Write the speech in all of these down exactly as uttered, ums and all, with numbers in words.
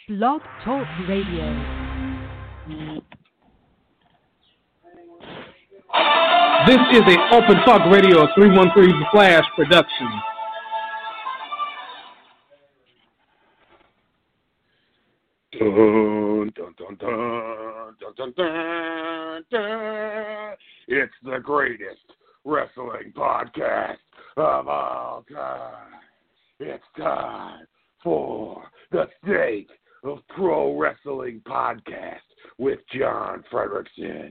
Blog Talk Radio. This is a Open Talk Radio three one three The Flash production. Dun, dun, dun, dun, dun, dun, dun, dun. It's the greatest wrestling podcast of all time. It's time for the State of Pro Wrestling Podcast with John Fredrickson.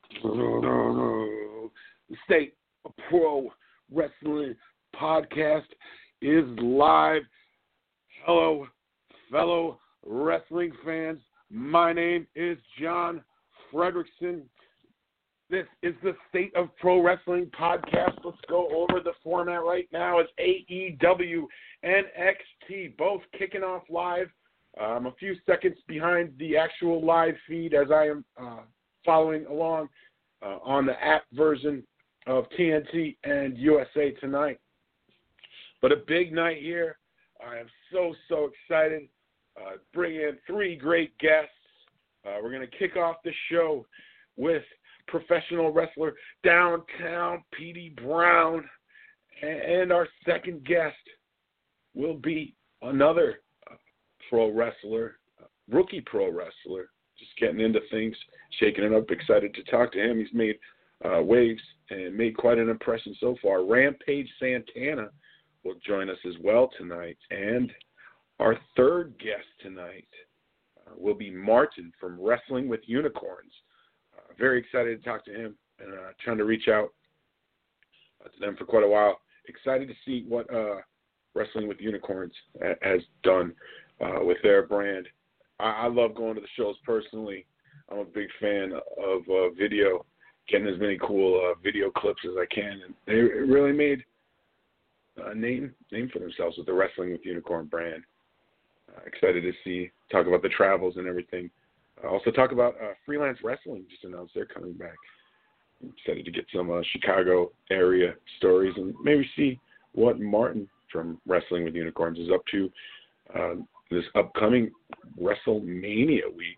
The State of Pro Wrestling Podcast is live. Hello, fellow wrestling fans. My name is John Fredrickson. This is the State of Pro Wrestling Podcast. Let's go over the format right now. It's A E W and N X T, both kicking off live. I'm a few seconds behind the actual live feed as I am uh, following along uh, on the app version of T N T and U S A tonight. But a big night here. I am so, so excited. Uh, bring in three great guests. Uh, we're going to kick off the show with professional wrestler Downtown Petey Brown. And our second guest will be another uh, pro wrestler, uh, rookie pro wrestler, just getting into things, shaking it up, excited to talk to him. He's made uh, waves and made quite an impression so far. Rampage Santana will join us as well tonight. And our third guest tonight uh, will be Martin from Wrestling with Unicorns. Uh, very excited to talk to him and uh, trying to reach out uh, to them for quite a while. Excited to see what uh, Wrestling with Unicorns ha- has done uh, with their brand. I-, I love going to the shows personally. I'm a big fan of uh, video, getting as many cool uh, video clips as I can. And they really made a name, name for themselves with the Wrestling with Unicorn brand. Uh, excited to see, talk about the travels and everything. Uh, also talk about uh, Freelance Wrestling, just announced they're coming back. I'm excited to get some uh, Chicago area stories and maybe see what Martin from Wrestling with Unicorns is up to uh, this upcoming WrestleMania week.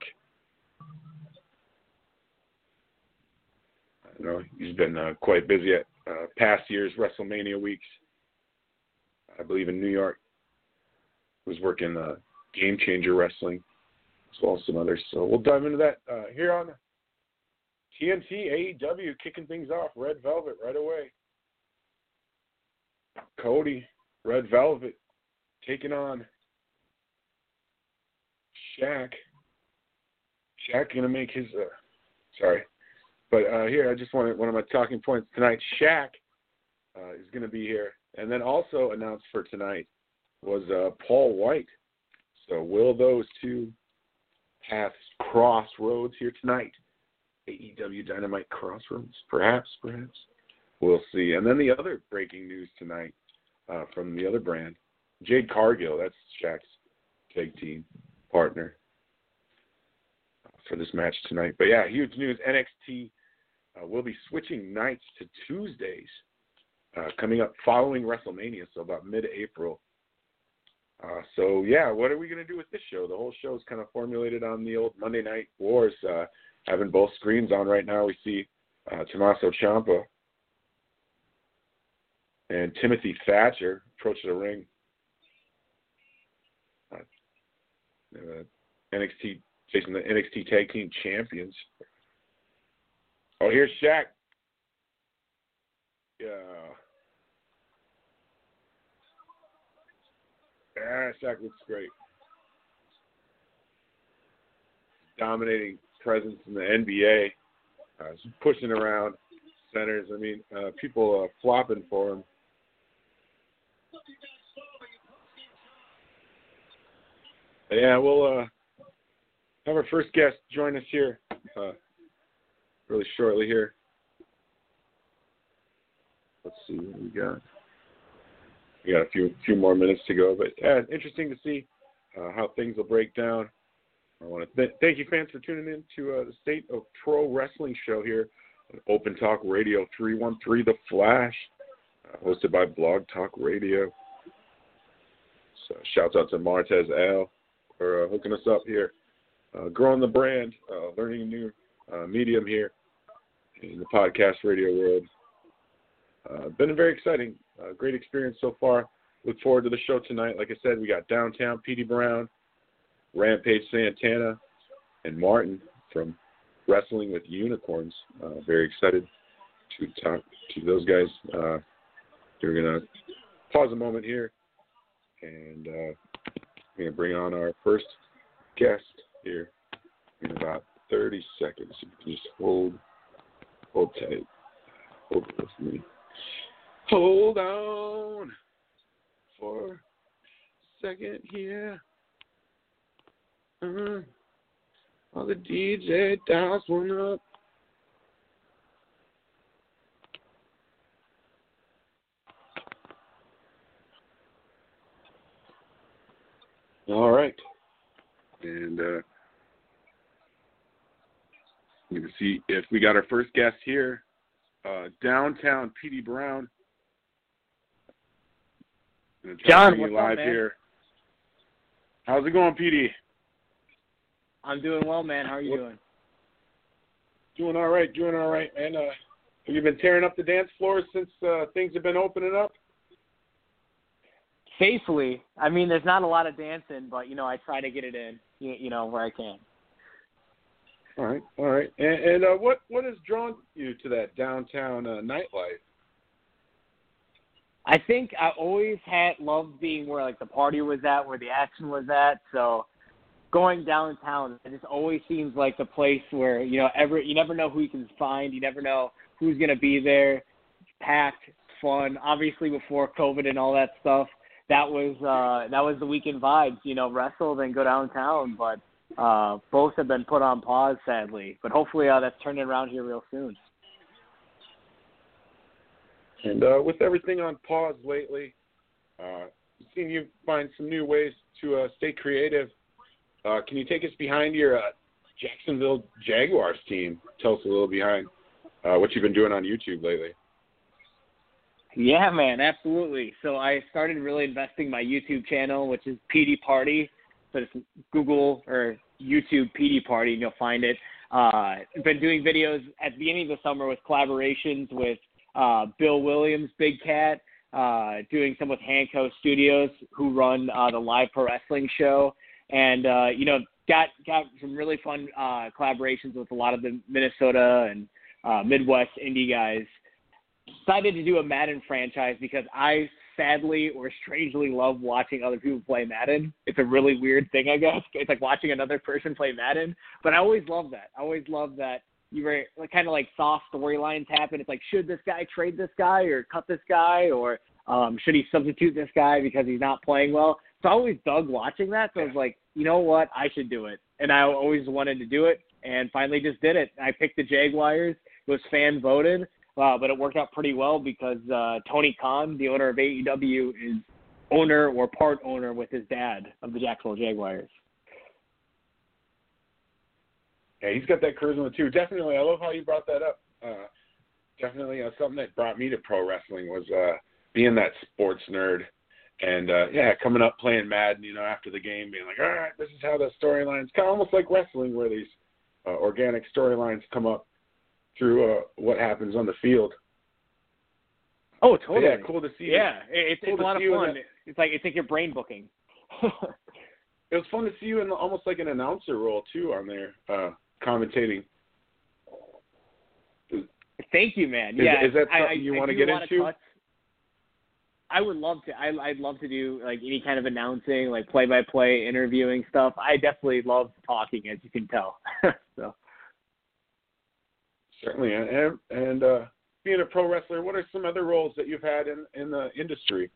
I know he's been uh, quite busy at uh, past years' WrestleMania weeks. I believe in New York. Was working uh, Game Changer Wrestling, as well as some others. So we'll dive into that uh, here on T N T, A E W, kicking things off. Red Velvet right away. Cody, Red Velvet, taking on Shaq. Shaq going to make his, uh, sorry. But uh, here, I just wanted one of my talking points tonight. Shaq uh, is going to be here. And then also announced for tonight was uh, Paul White. So will those two paths cross roads here tonight? A E W Dynamite Crossroads? Perhaps, perhaps. We'll see. And then the other breaking news tonight uh, from the other brand, Jade Cargill, that's Shaq's tag team partner for this match tonight. But yeah, huge news. N X T uh, will be switching nights to Tuesdays uh, coming up following WrestleMania, so about mid-April. Uh, so, yeah, what are we going to do with this show? The whole show is kind of formulated on the old Monday Night Wars. Uh, having both screens on right now, we see uh, Tommaso Ciampa and Timothy Thatcher approach the ring. Uh, uh, N X T facing the N X T Tag Team Champions. Oh, here's Shaq. Yeah. Yeah, Shaq looks great. Dominating presence in the N B A. Uh, pushing around centers. I mean, uh, people uh, flopping for him. But yeah, we'll uh, have our first guest join us here uh, really shortly here. Let's see what we got. We got a few few more minutes to go, but yeah, interesting to see uh, how things will break down. I want to th- thank you, fans, for tuning in to uh, the State of Pro Wrestling show here on Open Talk Radio three one three The Flash, uh, hosted by Blog Talk Radio. So shouts out to Martez L, for uh, hooking us up here, uh, growing the brand, uh, learning a new uh, medium here in the podcast radio world. Uh, been very exciting. Uh, great experience so far. Look forward to the show tonight. Like I said, we got Downtown Petey Brown, Rampage Santana, and Martin from Wrestling with Unicorns. Uh, very excited to talk to those guys. Uh, we're going to pause a moment here, and uh, we're going to bring on our first guest here in about thirty seconds. You can just hold, hold tight. Hold with me. Hold on for a second here. Uh, all the D J dials one up. All right. And uh, you can see if we got our first guest here, uh, Downtown Petey Brown. John, what's live up, man? here. How's it going, Petey? I'm doing well, man. How are you what, doing? Doing all right, doing all right, man. Uh, have you been tearing up the dance floors since uh, things have been opening up? Faithfully. I mean, there's not a lot of dancing, but, you know, I try to get it in, you, you know, where I can. All right, all right. And, and uh, what, what has drawn you to that downtown uh, nightlife? I think I always had loved being where, like, the party was at, where the action was at. So going downtown, it just always seems like the place where, you know, every, you never know who you can find. You never know who's going to be there. It's packed, fun. Obviously, before COVID and all that stuff, that was uh, that was the weekend vibes, you know, wrestle, then go downtown. But uh, both have been put on pause, sadly. But hopefully uh, that's turning around here real soon. And uh, with everything on pause lately, uh, I've seen you find some new ways to uh, stay creative. Uh, can you take us behind your uh, Jacksonville Jaguars team? Tell us a little behind uh, what you've been doing on YouTube lately. Yeah, man, absolutely. So I started really investing my YouTube channel, which is P D Party. So just Google or YouTube P D Party, and you'll find it. Uh, I've been doing videos at the beginning of the summer with collaborations with uh, Bill Williams, Big Cat, uh, doing some with Hanco Studios, who run uh, the live pro wrestling show. And, uh, you know, got got some really fun uh, collaborations with a lot of the Minnesota and uh, Midwest indie guys. Decided to do a Madden franchise because I sadly or strangely love watching other people play Madden. It's a really weird thing, I guess. It's like watching another person play Madden. But I always love that. I always love that you were kind of like soft storylines happen. It's like, should this guy trade this guy or cut this guy, or um, should he substitute this guy because he's not playing well? So I always dug watching that. So I was like, you know what? I should do it. And I always wanted to do it and finally just did it. I picked the Jaguars. It was fan voted. Uh, but it worked out pretty well because uh, Tony Khan, the owner of A E W, is owner or part owner with his dad of the Jacksonville Jaguars. Yeah, he's got that charisma too. Definitely, I love how you brought that up. Uh, definitely, uh, something that brought me to pro wrestling was uh, being that sports nerd, and uh, yeah, coming up playing Madden, you know, after the game, being like, all right, this is how the storylines, kind of almost like wrestling, where these uh, organic storylines come up through uh, what happens on the field. Oh, totally. But yeah, cool to see. Yeah, you. it's, cool it's a lot of fun. It's like it's like your brain booking. It was fun to see you in almost like an announcer role too on there, uh, commentating. Thank you, man. Is, yeah, is that something I, you I, want I to get into? Cuts. I would love to. I, I'd love to do like any kind of announcing, like play-by-play, interviewing stuff. I definitely love talking, as you can tell. so. Certainly, and, and uh, being a pro wrestler, what are some other roles that you've had in, in the industry?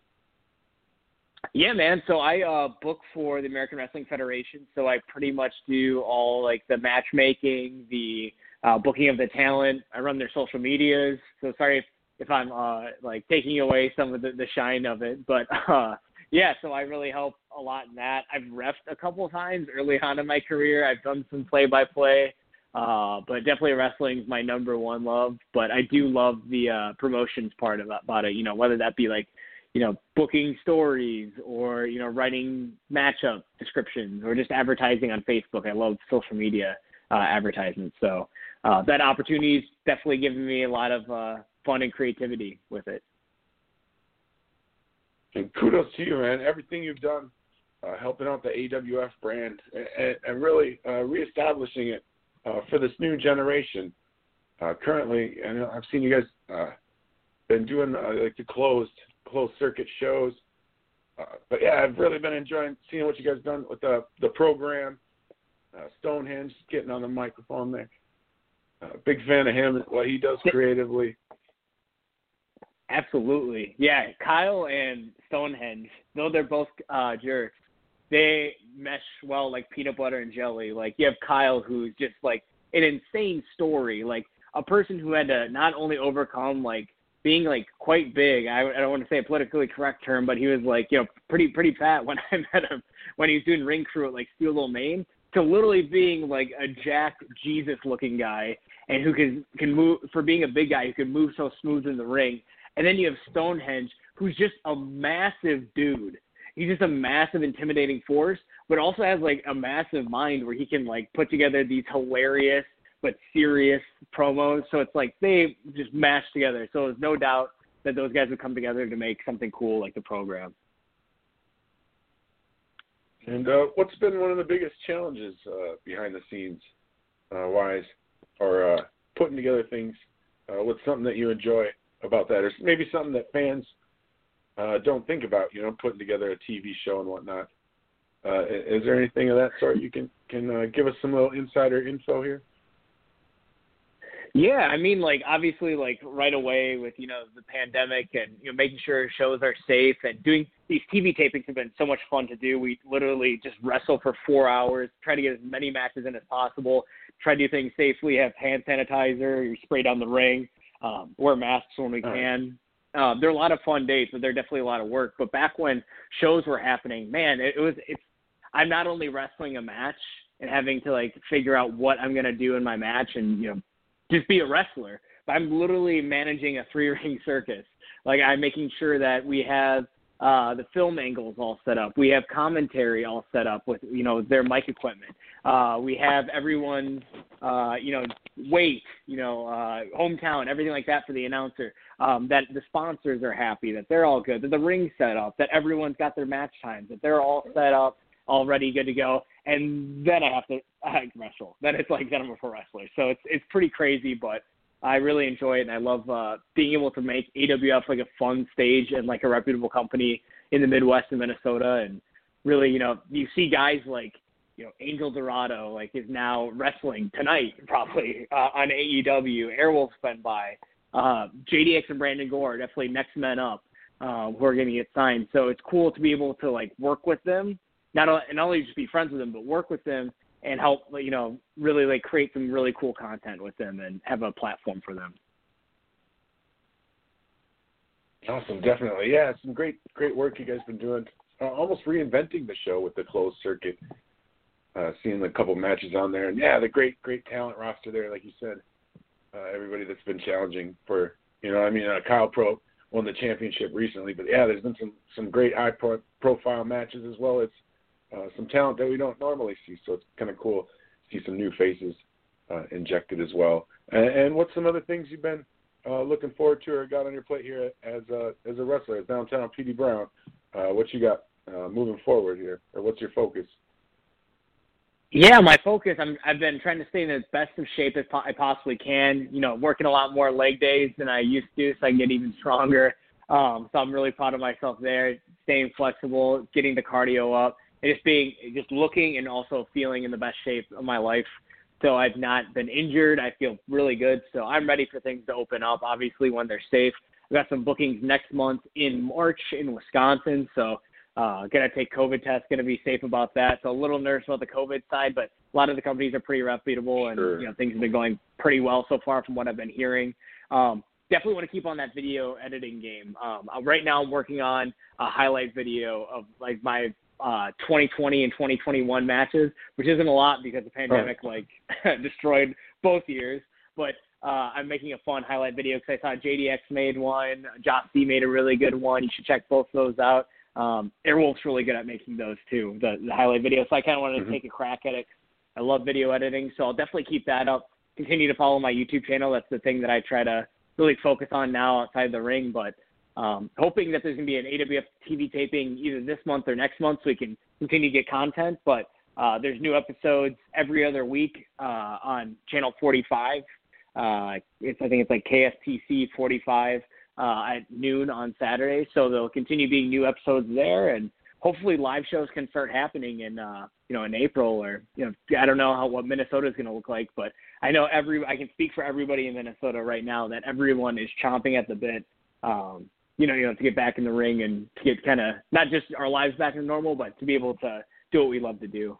Yeah, man. So I uh, book for the American Wrestling Federation. So I pretty much do all like the matchmaking, the uh, booking of the talent. I run their social medias. So sorry if, if I'm uh, like taking away some of the, the shine of it, but uh, yeah. So I really help a lot in that. I've refed a couple of times early on in my career. I've done some play-by-play. Uh, but definitely wrestling is my number one love. But I do love the uh, promotions part of, about it, you know, whether that be like you know, booking stories or, you know, writing matchup descriptions or just advertising on Facebook. I love social media uh, advertisements. So uh, that opportunity's definitely given me a lot of uh, fun and creativity with it. And kudos to you, man. Everything you've done, uh, helping out the A W F brand and, and really uh, reestablishing it uh, for this new generation. Uh, currently, and I've seen you guys uh, been doing uh, like the closed closed circuit shows. Uh, but yeah, I've really been enjoying seeing what you guys done with the the program. Uh, Stonehenge getting on the microphone there. Uh, big fan of him, what he does creatively. Absolutely. Yeah, Kyle and Stonehenge, though they're both uh, jerks, they mesh well like peanut butter and jelly. Like, you have Kyle, who's just, like, an insane story. Like, a person who had to not only overcome, like, being, like, quite big. I, I don't want to say a politically correct term, but he was, like, you know, pretty pretty fat when I met him when he was doing ring crew at, like, Steel Little Maine, to literally being, like, a Jack Jesus-looking guy and who can, can move, for being a big guy, who can move so smooth in the ring. And then you have Stonehenge, who's just a massive dude. He's just a massive, intimidating force, but also has, like, a massive mind where he can, like, put together these hilarious but serious promos. So it's like they just mash together. So there's no doubt that those guys would come together to make something cool like the program. And uh, what's been one of the biggest challenges uh, behind the scenes uh, wise, or uh, putting together things? Uh, what's something that you enjoy about that, or maybe something that fans uh, don't think about, you know, putting together a T V show and whatnot? Uh, is there anything of that sort you can, can uh, give us some little insider info here? Yeah, I mean, like, obviously, like, right away with, you know, the pandemic and, you know, making sure shows are safe and doing these T V tapings have been so much fun to do. We literally just wrestle for four hours, try to get as many matches in as possible, try to do things safely, have hand sanitizer, you spray down the ring, um, wear masks when we can. Uh, they're a lot of fun days, but they're definitely a lot of work. But back when shows were happening, man, it, it was, it's, I'm not only wrestling a match and having to, like, figure out what I'm going to do in my match and, you know, just be a wrestler, but I'm literally managing a three-ring circus. Like, I'm making sure that we have uh, the film angles all set up. We have commentary all set up with, you know, their mic equipment. Uh, we have everyone's, uh, you know, weight, you know, uh, hometown, everything like that for the announcer, um, that the sponsors are happy, that they're all good, that the ring's set up, that everyone's got their match times, that they're all set up, all ready, good to go. And then I have to uh, wrestle. Then it's like, then I'm a pro wrestler. So it's it's pretty crazy, but I really enjoy it, and I love uh, being able to make A W F like a fun stage and like a reputable company in the Midwest and Minnesota. And really, you know, you see guys like, you know, Angel Dorado like is now wrestling tonight probably uh, on A E W. Airwolf's been by. Uh, J D X and Brandon Gore are definitely next men up uh, who are going to get signed. So it's cool to be able to like work with them, not only, not only just be friends with them, but work with them and help, you know, really like create some really cool content with them and have a platform for them. Awesome, definitely. Yeah, some great, great work you guys been doing. Uh, almost reinventing the show with the closed circuit. Uh, seeing a couple matches on there, and yeah, the great, great talent roster there, like you said. Uh, everybody that's been challenging for, you know, I mean, uh, Kyle Pro won the championship recently, but yeah, there's been some, some great high pro- profile matches as well as uh, some talent that we don't normally see. So it's kind of cool to see some new faces uh, injected as well. And, and what's some other things you've been uh, looking forward to or got on your plate here as a, as a wrestler at Downtown P D Brown? Uh, what you got uh, moving forward here, or what's your focus? Yeah, my focus, I'm, I've been trying to stay in as best of shape as po- I possibly can, you know, working a lot more leg days than I used to so I can get even stronger. Um, so I'm really proud of myself there, staying flexible, getting the cardio up, and just being, just looking and also feeling in the best shape of my life. So I've not been injured. I feel really good. So I'm ready for things to open up, obviously, when they're safe. I've got some bookings next month in March in Wisconsin, so Uh, going to take COVID tests, going to be safe about that. So a little nervous about the COVID side, but a lot of the companies are pretty reputable and, Sure. you know, things have been going pretty well so far from what I've been hearing. Um, definitely want to keep on that video editing game. Um, uh, right now I'm working on a highlight video of like my uh, twenty twenty and twenty twenty-one matches, which isn't a lot because the pandemic like destroyed both years. But uh, I'm making a fun highlight video because I saw J D X made one. Josh C made a really good one. You should check both those out. Um, Airwolf's really good at making those too, the, the highlight videos. So I kind of wanted to mm-hmm. take a crack at it. I love video editing, so I'll definitely keep that up. Continue to follow my YouTube channel. That's the thing that I try to really focus on now outside the ring. But um, hoping that there's going to be an A W F T V taping either this month or next month so we can continue to get content. But uh, there's new episodes every other week uh, on Channel forty-five. Uh, it's I think it's like K S T C forty-five uh, at noon on Saturday. So there'll continue being new episodes there, and hopefully live shows can start happening in uh, you know in April, or you know I don't know how what Minnesota is going to look like, but I know every I can speak for everybody in Minnesota right now that everyone is chomping at the bit. Um, you know, you know, to get back in the ring and to get kind of not just our lives back to normal, but to be able to do what we love to do.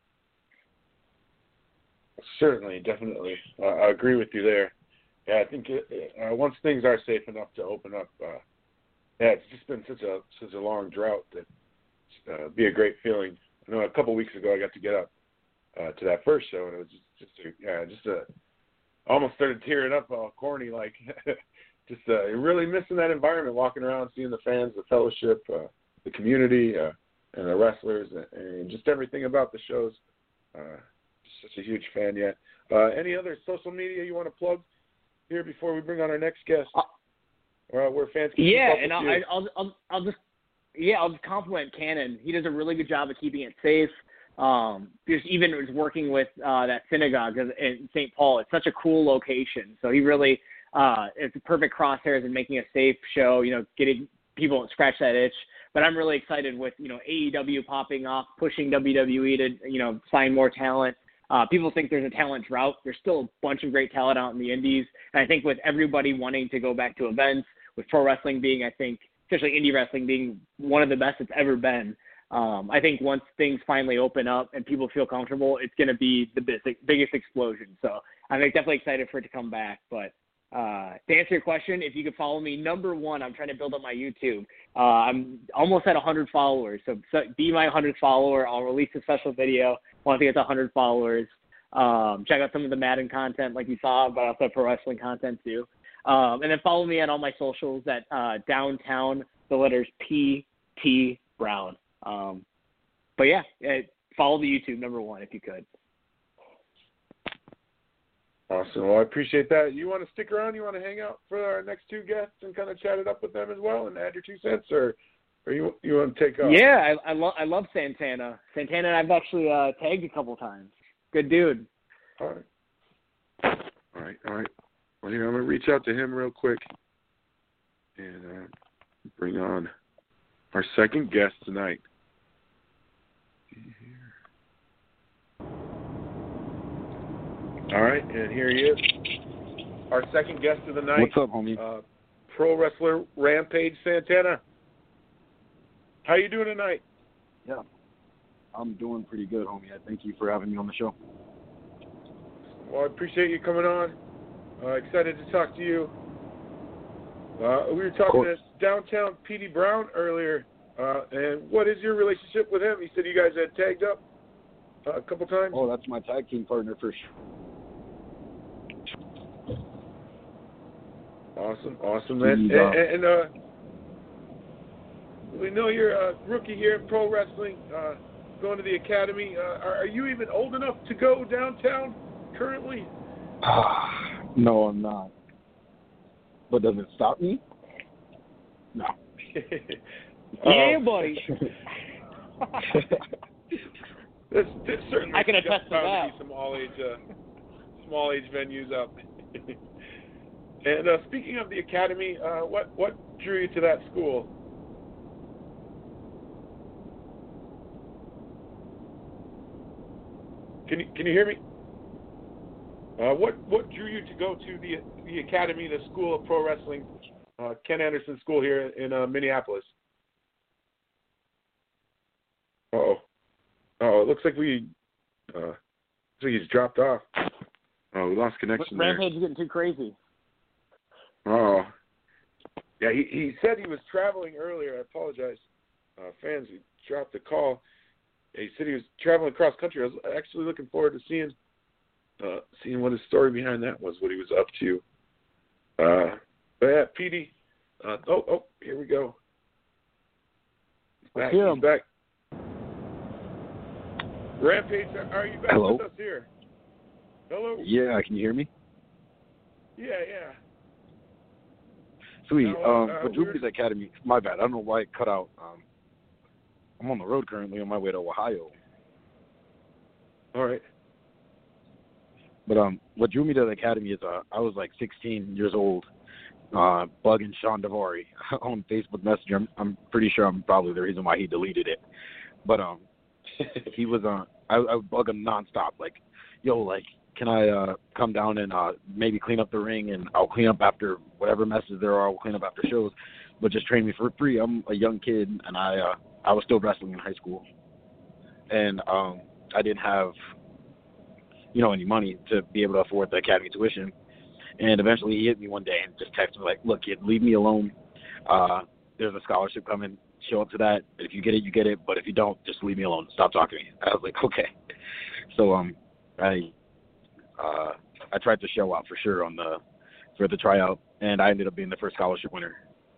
Certainly, definitely. Uh, I agree with you there. Yeah, I think it, uh, once things are safe enough to open up, uh, yeah, it's just been such a such a long drought that uh, be a great feeling. I know a couple of weeks ago I got to get up uh, to that first show, and it was just just a, yeah, just a almost started tearing up, all corny, like just uh, really missing that environment, walking around, seeing the fans, the fellowship, uh, the community, uh, and the wrestlers, and, and just everything about the shows. Uh, Such a huge fan yet. Uh, any other social media you want to plug here before we bring on our next guest? Uh, where fans can yeah, keep up and with I'll, you? I'll I'll I'll just yeah I'll just compliment Cannon. He does a really good job of keeping it safe. Um, just even working with uh, that synagogue in Saint Paul. It's such a cool location. So he really uh, it's a perfect crosshairs in making a safe show. You know, getting people to scratch that itch. But I'm really excited with you know A E W popping off, pushing W W E to you know sign more talent. Uh, people think there's a talent drought. There's still a bunch of great talent out in the indies. And I think with everybody wanting to go back to events, with pro wrestling being, I think, especially indie wrestling being one of the best it's ever been, um, I think once things finally open up and people feel comfortable, it's going to be the biggest, biggest explosion. So I'm definitely excited for it to come back. But uh, to answer your question, if you could follow me, number one, I'm trying to build up my YouTube. Uh, I'm almost at one hundred followers. So, so be my one hundredth follower. I'll release a special video once I get to one hundred followers. Um, check out some of the Madden content like you saw, but also pro wrestling content too. Um, and then follow me on all my socials at uh, Downtown, the letters P T Brown. Um, but yeah, it, follow the YouTube, number one, if you could. Awesome. Well, I appreciate that. You want to stick around? You want to hang out for our next two guests and kind of chat it up with them as well and add your two cents, or, or you you want to take off? Yeah, I, I love I love Santana. Santana and I've actually uh, tagged a couple times. Good dude. All right. All right. All right. Well, here I'm gonna reach out to him real quick and uh, bring on our second guest tonight. All right, and here he is, our second guest of the night. What's up, homie? Uh, pro wrestler Rampage Santana. How you doing tonight? Yeah, I'm doing pretty good, homie. I thank you for having me on the show. Well, I appreciate you coming on. Uh, excited to talk to you. Uh, we were talking to Downtown P D Brown earlier, uh, and what is your relationship with him? He said you guys had tagged up uh, a couple times. Oh, that's my tag team partner for sure. Awesome, awesome, man. And, and, and uh, we know you're a rookie here in pro wrestling, uh, going to the academy. Uh, are, are you even old enough to go downtown currently? No, I'm not. But does it stop me? No. Yeah, buddy. There's, there's certainly I can attest to that. Be some all age, uh, small age venues out there. And uh, speaking of the academy, uh, what what drew you to that school? Can you can you hear me? Uh, what what drew you to go to the the academy, the School of Pro Wrestling, uh, Ken Anderson School here in uh, Minneapolis? Uh-oh. Oh, it looks like we uh, looks like he's dropped off. Oh, we lost connection there. Rampage is getting too crazy. Oh, yeah. He he said he was traveling earlier. I apologize, uh, fans. He dropped the call. He said he was traveling across country. I was actually looking forward to seeing uh, seeing what his story behind that was, what he was up to. Uh, but yeah, Petey. Uh, oh, oh, here we go. He's back. Hear He's him. back. Rampage, are you back Hello? with us here? Hello. Yeah, can you hear me? Yeah, yeah. Sweet. Now, uh, um, uh, but Drew we're- Brees Academy, my bad. I don't know why it cut out. Um, I'm on the road currently on my way to Ohio. All right. But um, what drew me to the academy is uh, I was like sixteen years old, uh, bugging Sean Davari on Facebook Messenger. I'm, I'm pretty sure I'm probably the reason why he deleted it. But um, he was uh, I, I would bug him nonstop, like, yo, like, can I uh, come down and uh, maybe clean up the ring, and I'll clean up after whatever messes there are. I'll clean up after shows, but just train me for free. I'm a young kid, and I uh, I was still wrestling in high school, and um, I didn't have, you know, any money to be able to afford the academy tuition. And eventually he hit me one day and just texted me like, look, kid, leave me alone. Uh, there's a scholarship coming. Show up to that. If you get it, you get it. But if you don't, just leave me alone. Stop talking to me. I was like, okay. So um, I uh, I tried to show out for sure on the for the tryout, and I ended up being the first scholarship winner.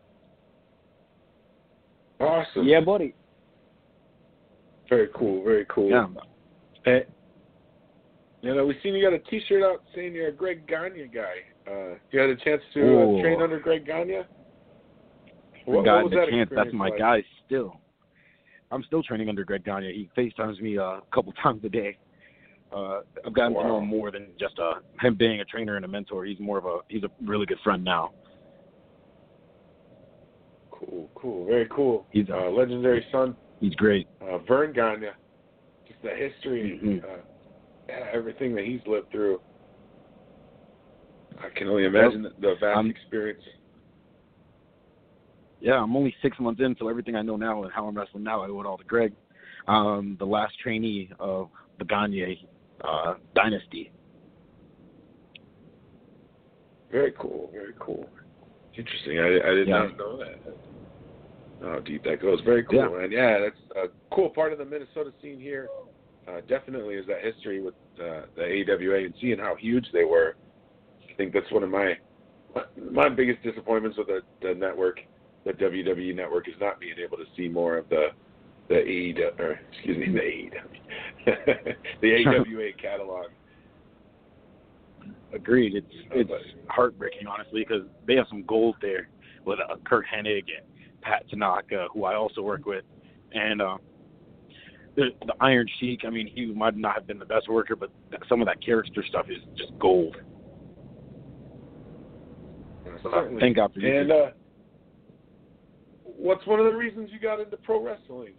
Awesome. Yeah, buddy. Very cool. Very cool. Yeah. And, you know, we seen you got a T-shirt out saying you're a Greg Gagne guy. Uh, you had a chance to Ooh. uh, train under Greg Gagne? What, God, what was the that chance. That's experience my like? guy still. I'm still training under Greg Gagne. He FaceTimes me uh, a couple times a day. Uh, I've gotten Wow. to know him more than just uh, him being a trainer and a mentor. He's more of a he's a really good friend now. Cool, cool, very cool. He's uh, legendary son, He's great. uh, Vern Gagne. Just the history, Mhm. uh, yeah, everything that he's lived through. I can only imagine the, the vast Um, experience. Yeah, I'm only six months in, so everything I know now and how I'm wrestling now, I owe it all to Greg, um, the last trainee of the Gagne uh, dynasty. Very cool, very cool. Interesting. I, I did Yeah. not know that. How deep that goes. Very cool, Yeah. man. Yeah, that's a cool part of the Minnesota scene here. Uh, definitely is that history with uh, the A W A and seeing how huge they were. I think that's one of my my biggest disappointments with the, the network, the W W E network, is not being able to see more of the the A E W, or excuse me, the A E W, the A W A catalog. Agreed. It's Oh, it's but- heartbreaking, honestly, because they have some gold there with uh, Kurt Hennig and Pat Tanaka, who I also work with, and uh, the, the Iron Sheik. I mean, he might not have been the best worker, but some of that character stuff is just gold. So, Certainly. thank God for you. And uh, what's one of the reasons you got into pro wrestling?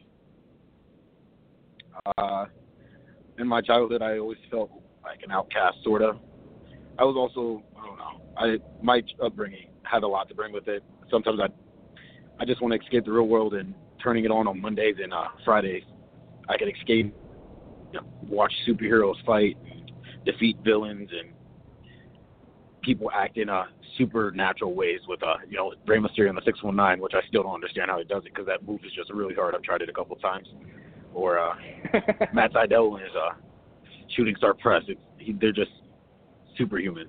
Uh, in my childhood, I always felt like an outcast, sort of. I was also, I don't know, I my upbringing had a lot to bring with it. Sometimes I, I just want to escape the real world, and turning it on on Mondays and uh, Fridays, I could escape, you know, watch superheroes fight, and defeat villains, and people act in uh, supernatural ways with, uh, you know, Rey Mysterio and the six one nine, which I still don't understand how he does it, because that move is just really hard. I've tried it a couple times. Or uh, Matt Sydal and his uh, shooting star press. It's, he, they're just superhuman.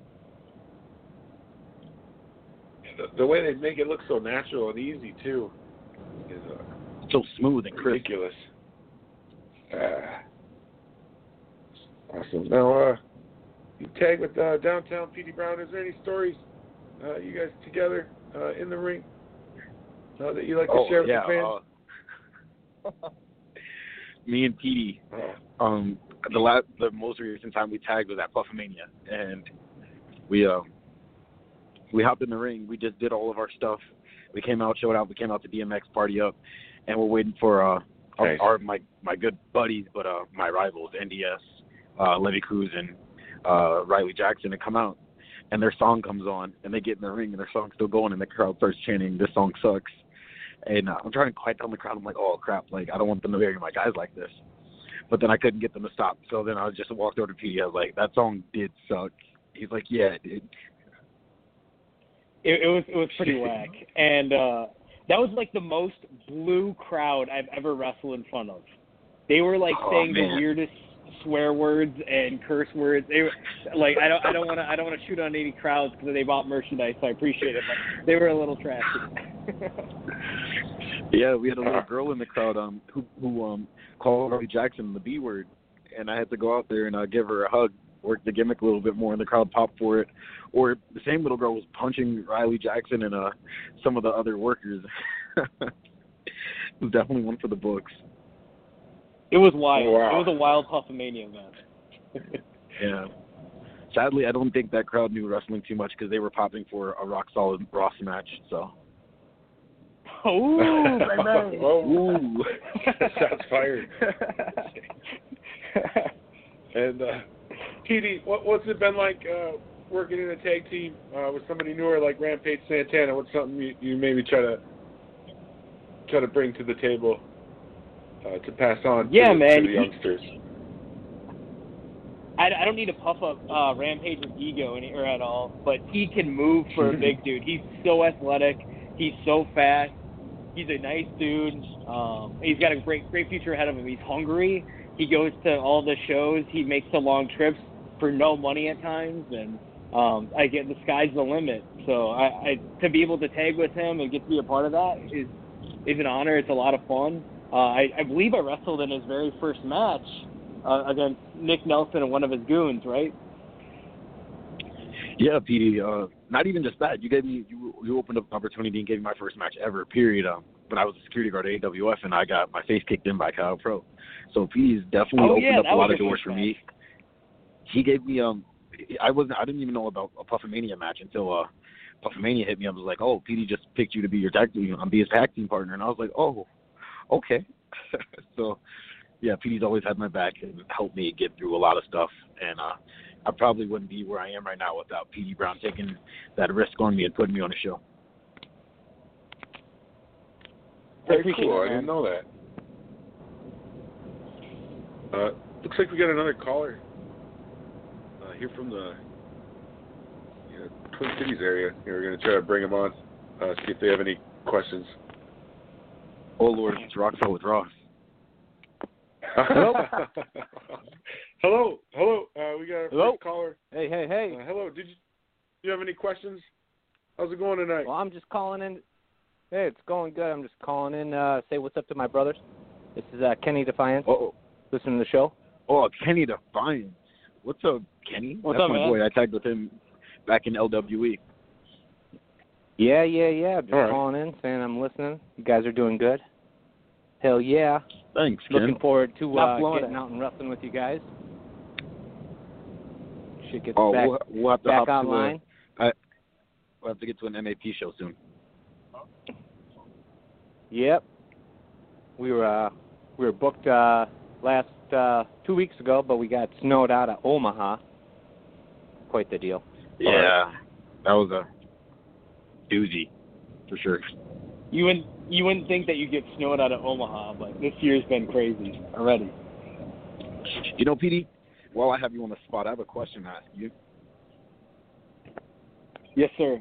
The, the way they make it look so natural and easy too is uh, So smooth and crisp. ridiculous. Uh, awesome. Now, uh, you tag with uh, Downtown Petey Brown. Is there any stories uh, you guys together uh, in the ring uh, that you like to Oh, share with yeah. the fans? Uh, me and Petey, Oh. um, the last, the most recent time we tagged was at Puffmania, and we uh, we hopped in the ring. We just did all of our stuff. We came out, showed out. We came out to D M X Party Up, and we're waiting for uh, Nice. our, our my my good buddies, but uh, my rivals, N D S, uh, Levy Cruz, and uh, Riley Jackson, to come out. And their song comes on, and they get in the ring, and their song's still going, and the crowd starts chanting, "This song sucks." And uh, I'm trying to quiet down the crowd. I'm like, oh, crap. Like, I don't want them to bury my guys like this. But then I couldn't get them to stop. So then I just walked over to Petey. I was like, that song did suck. He's like, yeah, it did. It, it was it was pretty whack, and uh, that was like the most blue crowd I've ever wrestled in front of. They were like Oh, saying man. the weirdest swear words and curse words. They were, like I don't I don't want to I don't want to shoot on any crowds because they bought merchandise. So I appreciate it, but they were a little trashy. Yeah, we had a little girl in the crowd um who who um called Riley Jackson the B word, and I had to go out there and uh, give her a hug, work the gimmick a little bit more, and the crowd popped for it. Or the same little girl was punching Riley Jackson and uh some of the other workers. It was definitely one for the books. It was wild. Wow. It was a wild Puffmania match. Yeah. Sadly, I don't think that crowd knew wrestling too much because they were popping for a rock solid Ross match. So. Oh, baby. Ooh. Shots fired. And uh, T D, what, what's it been like uh, working in a tag team uh, with somebody newer like Rampage Santana? What's something you, you maybe try to try to bring to the table uh, to pass on yeah, to, man. to the youngsters? I, I don't need to puff up uh, Rampage's ego any, or at all, but he can move for a big dude. He's so athletic. He's so fast. He's a nice dude. Um, he's got a great great future ahead of him. He's hungry. He goes to all the shows. He makes the long trips for no money at times, and um, I get the sky's the limit. So I, I to be able to tag with him and get to be a part of that is is an honor. It's a lot of fun. Uh, I, I believe I wrestled in his very first match uh, against Nick Nelson and one of his goons, right? Yeah, P D. Uh, not even just that. You gave me you you opened up an opportunity and gave me my first match ever. Period. Um, when I was a security guard at A W F and I got my face kicked in by Kyle Pro. So P D's definitely oh, opened yeah, up a lot of your doors first for match. me. He gave me um, I wasn't I didn't even know about a Puffmania match until uh, Puffmania hit me. I was like, oh, P D just picked you to be your tag team, I'm be his tag team partner, and I was like, oh, okay. So yeah, P D's always had my back and helped me get through a lot of stuff, and uh. I probably wouldn't be where I am right now without P D Brown taking that risk on me and putting me on a show. Very cool. I didn't know that. Uh, looks like we got another caller uh, here from the you know, Twin Cities area. Yeah, we're going to try to bring them on, uh, see if they have any questions. Oh, Lord, it's Rockfell with Ross. Hello. hello. Hello. Uh, we got our Hello. first caller. Hey, hey, hey. Uh, hello. Did you, do you have any questions? How's it going tonight? Well, I'm just calling in. Hey, it's going good. I'm just calling in uh say what's up to my brothers. This is uh, Kenny Defiance. Oh, Listening to the show. oh, Kenny Defiance. What's up, Kenny? What's That's up, my man? boy. I tagged with him back in L W E. Yeah, yeah, yeah. Just All right. calling in, saying I'm listening. You guys are doing good. Hell yeah. Thanks, Ken. Looking forward to Not uh, blowing getting it. out and wrestling with you guys. Shit gets Oh, back, we'll, we'll have to back hop to a- online. I, we'll have to get to an M A P show soon. Yep. We were uh, we were booked uh, last uh, two weeks ago, but we got snowed out of Omaha. Quite the deal. Yeah, that was a doozy, for sure. You wouldn't you wouldn't think that you get snowed out of Omaha, but this year's been crazy already. You know, P D, while I have you on the spot, I have a question to ask you. Yes, sir.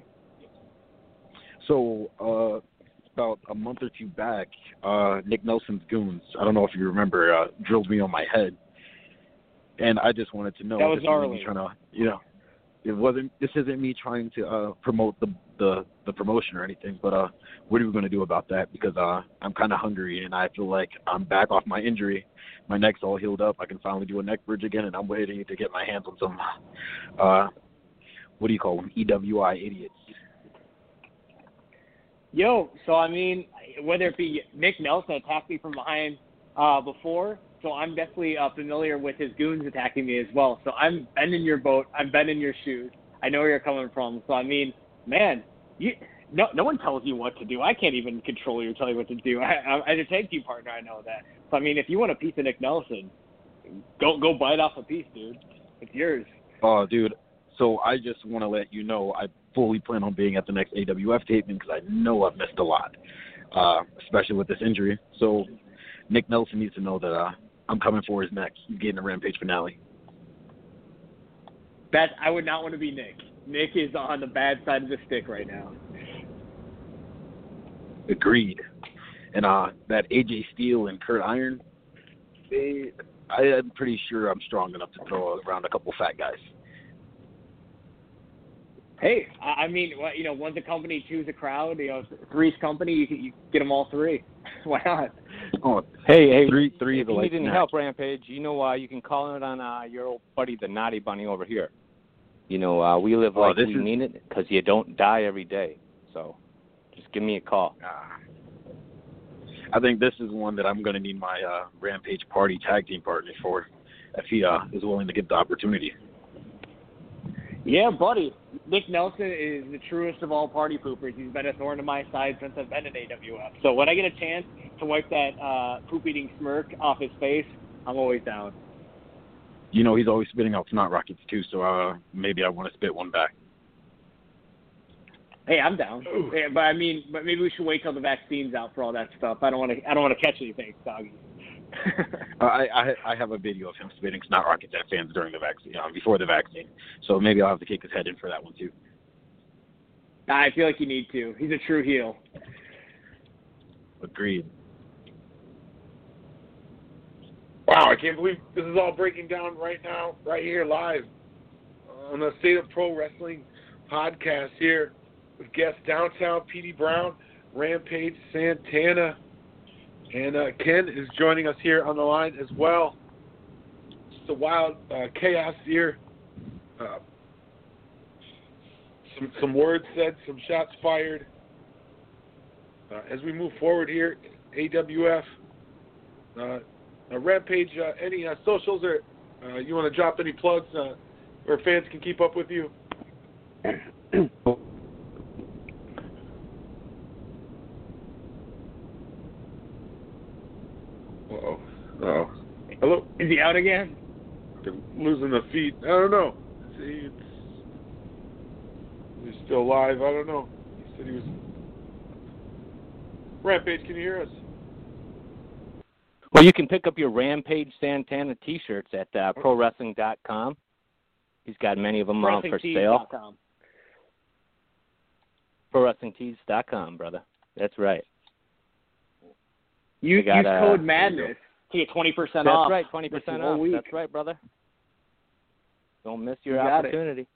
So, uh, about a month or two back, uh, Nick Nelson's goons, I don't know if you remember, uh, drilled me on my head. And I just wanted to know. That was this isn't me gnarly. trying to, you know, it wasn't, this isn't me trying to uh, promote the, the, the promotion or anything, but uh, what are we going to do about that? Because uh, I'm kind of hungry and I feel like I'm back off my injury. My neck's all healed up. I can finally do a neck bridge again, and I'm waiting to get my hands on some, uh, what do you call them, E W I idiots. Yo, so I mean, whether it be Nick Nelson attacked me from behind uh, before, so I'm definitely uh, familiar with his goons attacking me as well. So I'm been in your boat. I've been in your shoes. I know where you're coming from. So I mean, man, you no no one tells you what to do. I can't even control you or tell you what to do. I, I, as a tag team partner, I know that. So I mean, if you want a piece of Nick Nelson, go go bite off a piece, dude. It's yours. Oh, dude. So I just want to let you know I fully plan on being at the next A W F taping because I know I've missed a lot, uh, especially with this injury. So Nick Nelson needs to know that uh, I'm coming for his neck. He's getting a Rampage finale. That I would not want to be Nick. Nick is on the bad side of the stick right now. Agreed. And uh, that A J Steele and Kurt Iron, they I, I'm pretty sure I'm strong enough to throw around a couple fat guys. Hey, I I mean, well, you know, one's a company, two's a crowd. You know, three's company. You can you get them all three. Why not? Oh, Hey, hey, three, three if is a you light need any snack. help, Rampage, you know uh, you can call it on uh, your old buddy, the Naughty Bunny over here. You know, uh, we live Oh, like this we is- mean it because you don't die every day. So just give me a call. Uh, I think this is one that I'm going to need my uh, Rampage Party tag team partner for, if he uh, is willing to give the opportunity. Yeah, buddy. Nick Nelson is the truest of all party poopers. He's been a thorn in my side since I've been in A W F. So when I get a chance to wipe that uh, poop-eating smirk off his face, I'm always down. You know, he's always spitting out snot rockets too, so uh, maybe I want to spit one back. Hey, I'm down. Yeah, but I mean, but maybe we should wait till the vaccine's out for all that stuff. I don't want to. I don't want to catch anything, doggy. Uh, I, I I have a video of him spitting snot rockets at fans during the vaccine, uh, before the vaccine. So maybe I'll have to kick his head in for that one too. I feel like you need to. He's a true heel. Agreed. Wow, I can't believe this is all breaking down right now, right here live on the State of Pro Wrestling podcast here with guest Downtown P D Brown, Rampage Santana, and uh, Ken is joining us here on the line as well. Just a wild uh, chaos here. Uh, some some words said, some shots fired. Uh, as we move forward here, A W F. Uh, Uh, Rampage, uh, any uh, socials or uh, you want to drop any plugs uh, where fans can keep up with you? Uh-oh. Uh-oh. Hello? Is he out again? They're losing the feed. I don't know. See, it's... He's still live. I don't know. He said he was... Rampage, can you hear us? Well, you can pick up your Rampage Santana T-shirts at uh, pro wrestling dot com. He's got many of them out for sale. pro wrestling tees dot com, brother. That's right. You got, use uh, code MADNESS to get twenty percent That's off. right, twenty percent whole off. week. That's right, brother. Don't miss your You got it. opportunity.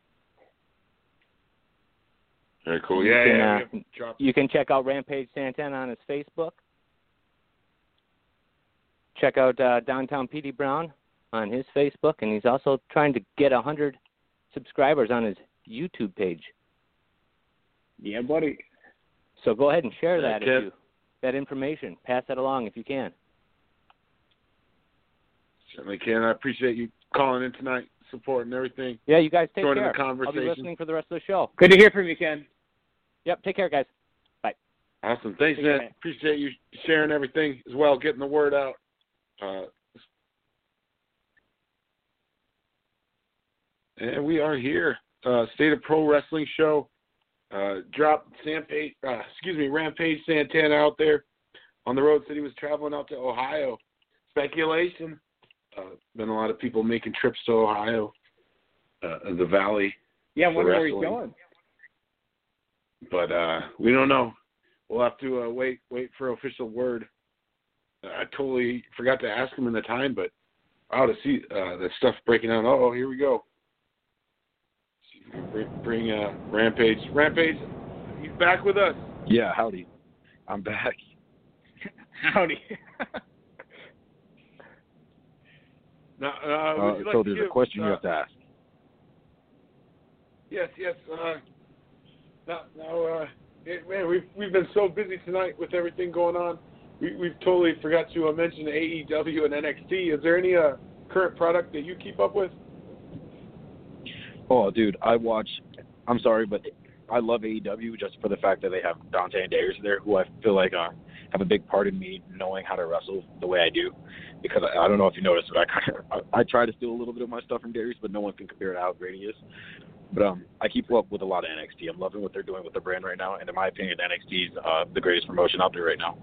Very cool. You Yeah, can, yeah. uh, we have dropped- You can check out Rampage Santana on his Facebook. Check out uh, Downtown P D Brown on his Facebook, and he's also trying to get one hundred subscribers on his YouTube page. Yeah, buddy. So go ahead and share that, Okay. if you, that information. Pass that along if you can. Certainly can. I appreciate you calling in tonight, supporting everything. Yeah, you guys take Joining care. the conversation. I'll be listening for the rest of the show. Good to hear from you, Ken. Yep, take care, guys. Awesome. Thanks, Take care, man. man. Appreciate you sharing everything as well, getting the word out. Uh, and we are here. Uh, State of Pro Wrestling Show. Uh, dropped Rampage, uh, excuse me, Rampage Santana out there on the road. Said he was traveling out to Ohio. Speculation. Uh, been a lot of people making trips to Ohio, uh, the Valley. Yeah, I wonder where he's wrestling. going. But uh, we don't know. We'll have to uh, wait wait for official word. Uh, I totally forgot to ask him in the time, but wow, to see uh, the stuff breaking out. Oh, here we go. See if we can bring, bring uh, Rampage. Rampage, he's back with us. Yeah, howdy. I'm back. Howdy. Now, uh, Uh, would you like so to there's give, a question uh, you have to ask. Yes, yes. Uh, now, now uh, it, man, we've we've been so busy tonight with everything going on. We, we've totally forgot to uh, mention A E W and N X T. Is there any uh, current product that you keep up with? Oh, dude, I watch. I'm sorry, but I love A E W just for the fact that they have Dante and Darius there, who I feel like uh, have a big part in me knowing how to wrestle the way I do. Because I, I don't know if you noticed, but I kind of I, I try to steal a little bit of my stuff from Darius, but no one can compare to how great he is. But um, I keep up with a lot of N X T. I'm loving what they're doing with the brand right now, and in my opinion, N X T is uh, the greatest promotion out there right now.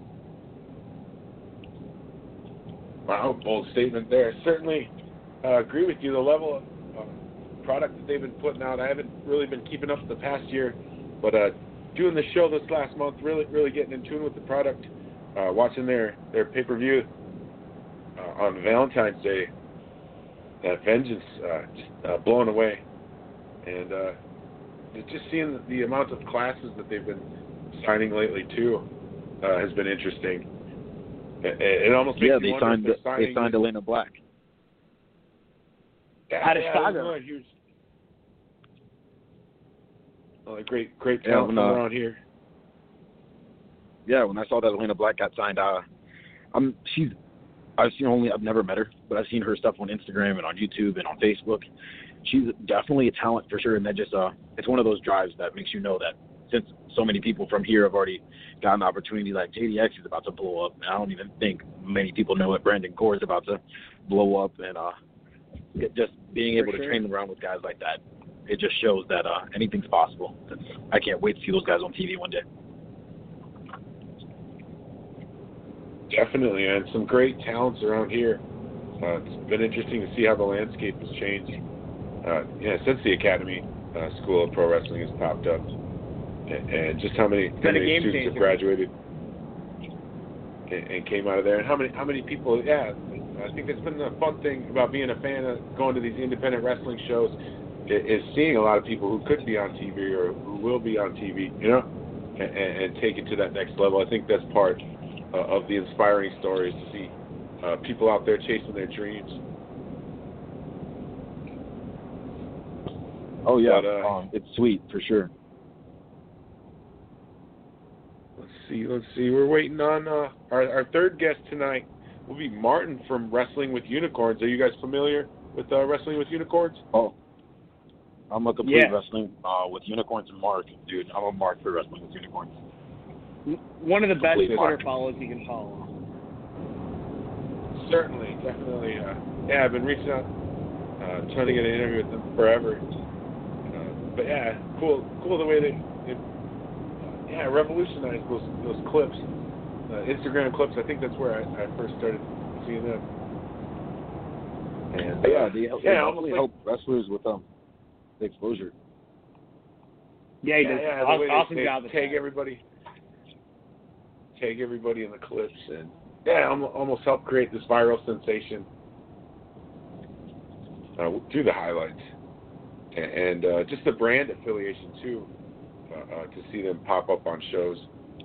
Wow, bold statement there. Certainly uh, agree with you. The level of uh, product that they've been putting out, I haven't really been keeping up the past year, but uh, doing the show this last month, really, really getting in tune with the product, uh, watching their, their pay-per-view uh, on Valentine's Day. that vengeance uh, just uh, blown away, and uh, just seeing the, the amount of classes that they've been signing lately too uh, has been interesting. It, it almost makes yeah, you they wonder signed if they're they signed Elena Black. Yeah, Out of yeah, Chicago. Right, here's, oh, great, great Yeah, talent when, from uh, around here. Yeah, when I saw that Elena Black got signed, uh, I'm she's I've seen only I've never met her, but I've seen her stuff on Instagram and on YouTube and on Facebook. She's definitely a talent for sure, and that just uh, it's one of those drives that makes you know that since so many people from here have already gotten an opportunity, like J D X is about to blow up, and I don't even think many people know that Brandon Gore is about to blow up, and uh, just being able For to sure. train them around with guys like that, it just shows that uh, anything's possible. I can't wait to see those guys on T V one day. Definitely, and some great talents around here. Uh, it's been interesting to see how the landscape has changed. Uh, yeah, since the Academy uh, School of Pro Wrestling has popped up, and, and just how many, how been a many game students have changer. graduated and, and came out of there, and how many how many people. Yeah, I think that's been the fun thing about being a fan of going to these independent wrestling shows is, is seeing a lot of people who could be on T V or who will be on T V, you know, and, and take it to that next level. I think that's part uh, of the inspiring stories to see uh, people out there chasing their dreams. Oh yeah, But, uh, um, it's sweet for sure. Let's see, let's see. We're waiting on uh, our, our third guest tonight. Will be Martin from Wrestling with Unicorns. Are you guys familiar with uh, Wrestling with Unicorns? Oh, I'm a complete Yeah. wrestling uh, with Unicorns and Mark, dude. I'm a Mark for Wrestling with Unicorns. One of the best Complete Twitter mark. follows you can follow. Certainly, definitely. Uh, yeah, I've been reaching out, uh, trying to get an interview with them forever. Uh, but yeah, cool, cool the way they, they uh, yeah, revolutionized those those clips, uh, Instagram clips. I think that's where I, I first started seeing them. And uh, yeah, they, help, yeah, they almost definitely like, help wrestlers with um the exposure. Yeah, he yeah, does yeah, the awesome, way they, awesome they job with tag that. everybody, tag everybody in the clips, and yeah, almo- almost help create this viral sensation uh, through the highlights, and, and uh, just the brand affiliation too, uh, uh, to see them pop up on shows.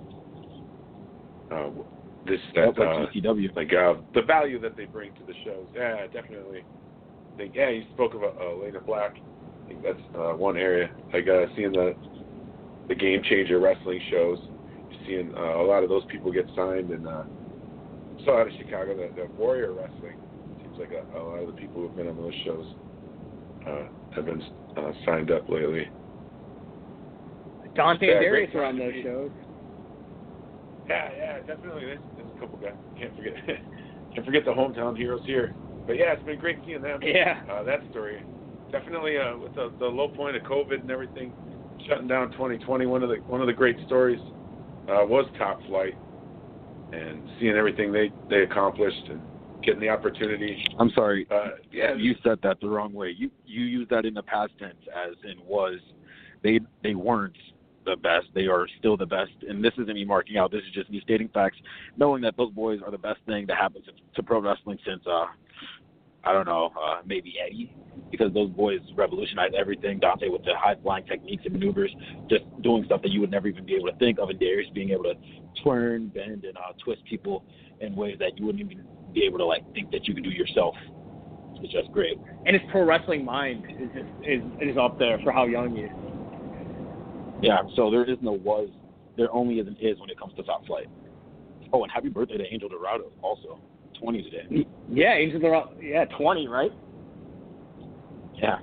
Uh, this that Help like uh, G C W. like uh, the value that they bring to the shows. Yeah, definitely. I think yeah, you spoke of uh, Elena Black. I think that's uh, one area. Like uh, seeing the the Game Changer wrestling shows, you're seeing uh, a lot of those people get signed, and uh, so out of Chicago, the, the Warrior Wrestling seems like a, a lot of the people who've been on those shows uh, have been uh, signed up lately. Dante Yeah, and Darius great are on time to those be. shows. Yeah, yeah, definitely. There's, there's a couple guys. Can't forget, can't forget the hometown heroes here. But yeah, it's been great seeing them. Yeah. Uh, that story. Definitely uh, with the, the low point of COVID and everything, shutting down twenty twenty. One of the one of the great stories uh, was Top Flight, and seeing everything they, they accomplished and getting the opportunity. I'm sorry. Uh, yeah, You said that the wrong way. You you used that in the past tense as in was. They they weren't the best. They are still the best. And this isn't me marking out. This is just me stating facts, knowing that those boys are the best thing that happened to, to pro wrestling since, uh, I don't know, uh, maybe Eddie, because those boys revolutionized everything. Dante with the high-flying techniques and maneuvers, just doing stuff that you would never even be able to think of, and Darius being able to turn, bend, and uh, twist people in ways that you wouldn't even be able to, like, think that you could do yourself. It's just great. And his pro wrestling mind is just, is is up there for how young he is. Yeah, so there is no was. There only is an is when it comes to Top Flight. Oh, and happy birthday to Angel Dorado, also. twenty today. Yeah, Angel Dorado. Yeah, twenty, right? Yeah.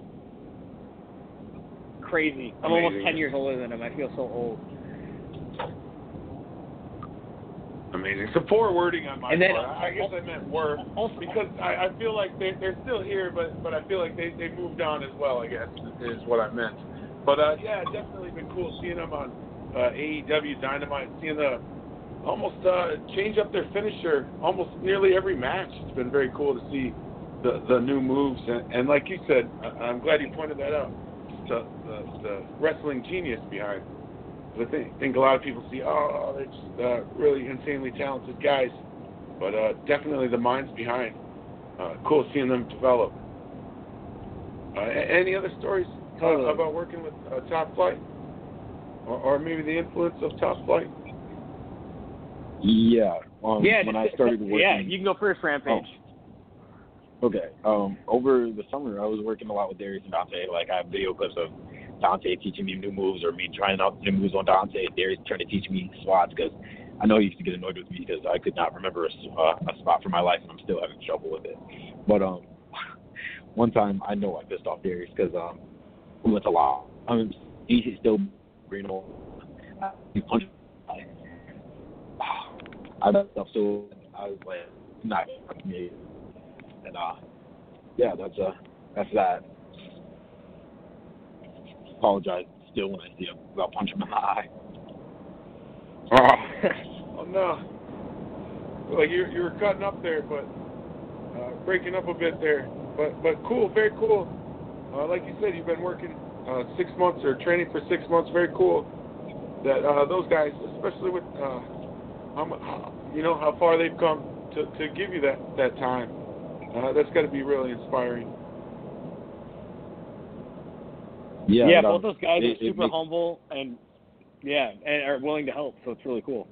Crazy. I'm Amazing. almost ten years older than him. I feel so old. amazing. Some poor wording on my And then- part. I guess I meant were Also, because I, I feel like they, they're still here, but, but I feel like they, they moved on as well, I guess, is what I meant. But, uh, yeah, it's definitely been cool seeing them on uh, A E W Dynamite, seeing the almost uh, change up their finisher almost nearly every match. It's been very cool to see the, the new moves. And, and like you said, I, I'm glad you pointed that out, the, the, the wrestling genius behind. I think, think a lot of people see, oh, they're just uh, really insanely talented guys. But uh, definitely the minds behind. Uh, cool seeing them develop. Uh, any other stories totally. uh, about working with uh, Top Flight, or, or maybe the influence of Top Flight? Yeah. Um, yeah, when just, I started working. Yeah, you can go first, Rampage. Oh. Okay. Um, over the summer, I was working a lot with Darius and Dante. Like, I have video clips of Dante teaching me new moves, or me trying out new moves on Dante. Darius trying to teach me spots, because I know he used to get annoyed with me because I could not remember a, uh, a spot for my life, and I'm still having trouble with it. But um, one time, I know I pissed off Darius because um, we went to law. I mean, he's still, you know, he punched me. I messed up, so I was like, not me. And uh, yeah, that's uh, that's that. Apologize still when I see him. I'll punch him in the eye. Oh, oh no! Like you, you were cutting up there, but uh, breaking up a bit there. But but cool, very cool. Uh, like you said, you've been working uh, six months or training for six months. Very cool. That uh, those guys, especially with uh, how, you know how far they've come to, to give you that that time. Uh, that's got to be really inspiring. Yeah, yeah, no, both those guys it, are super makes, humble and yeah, and are willing to help. So it's really cool.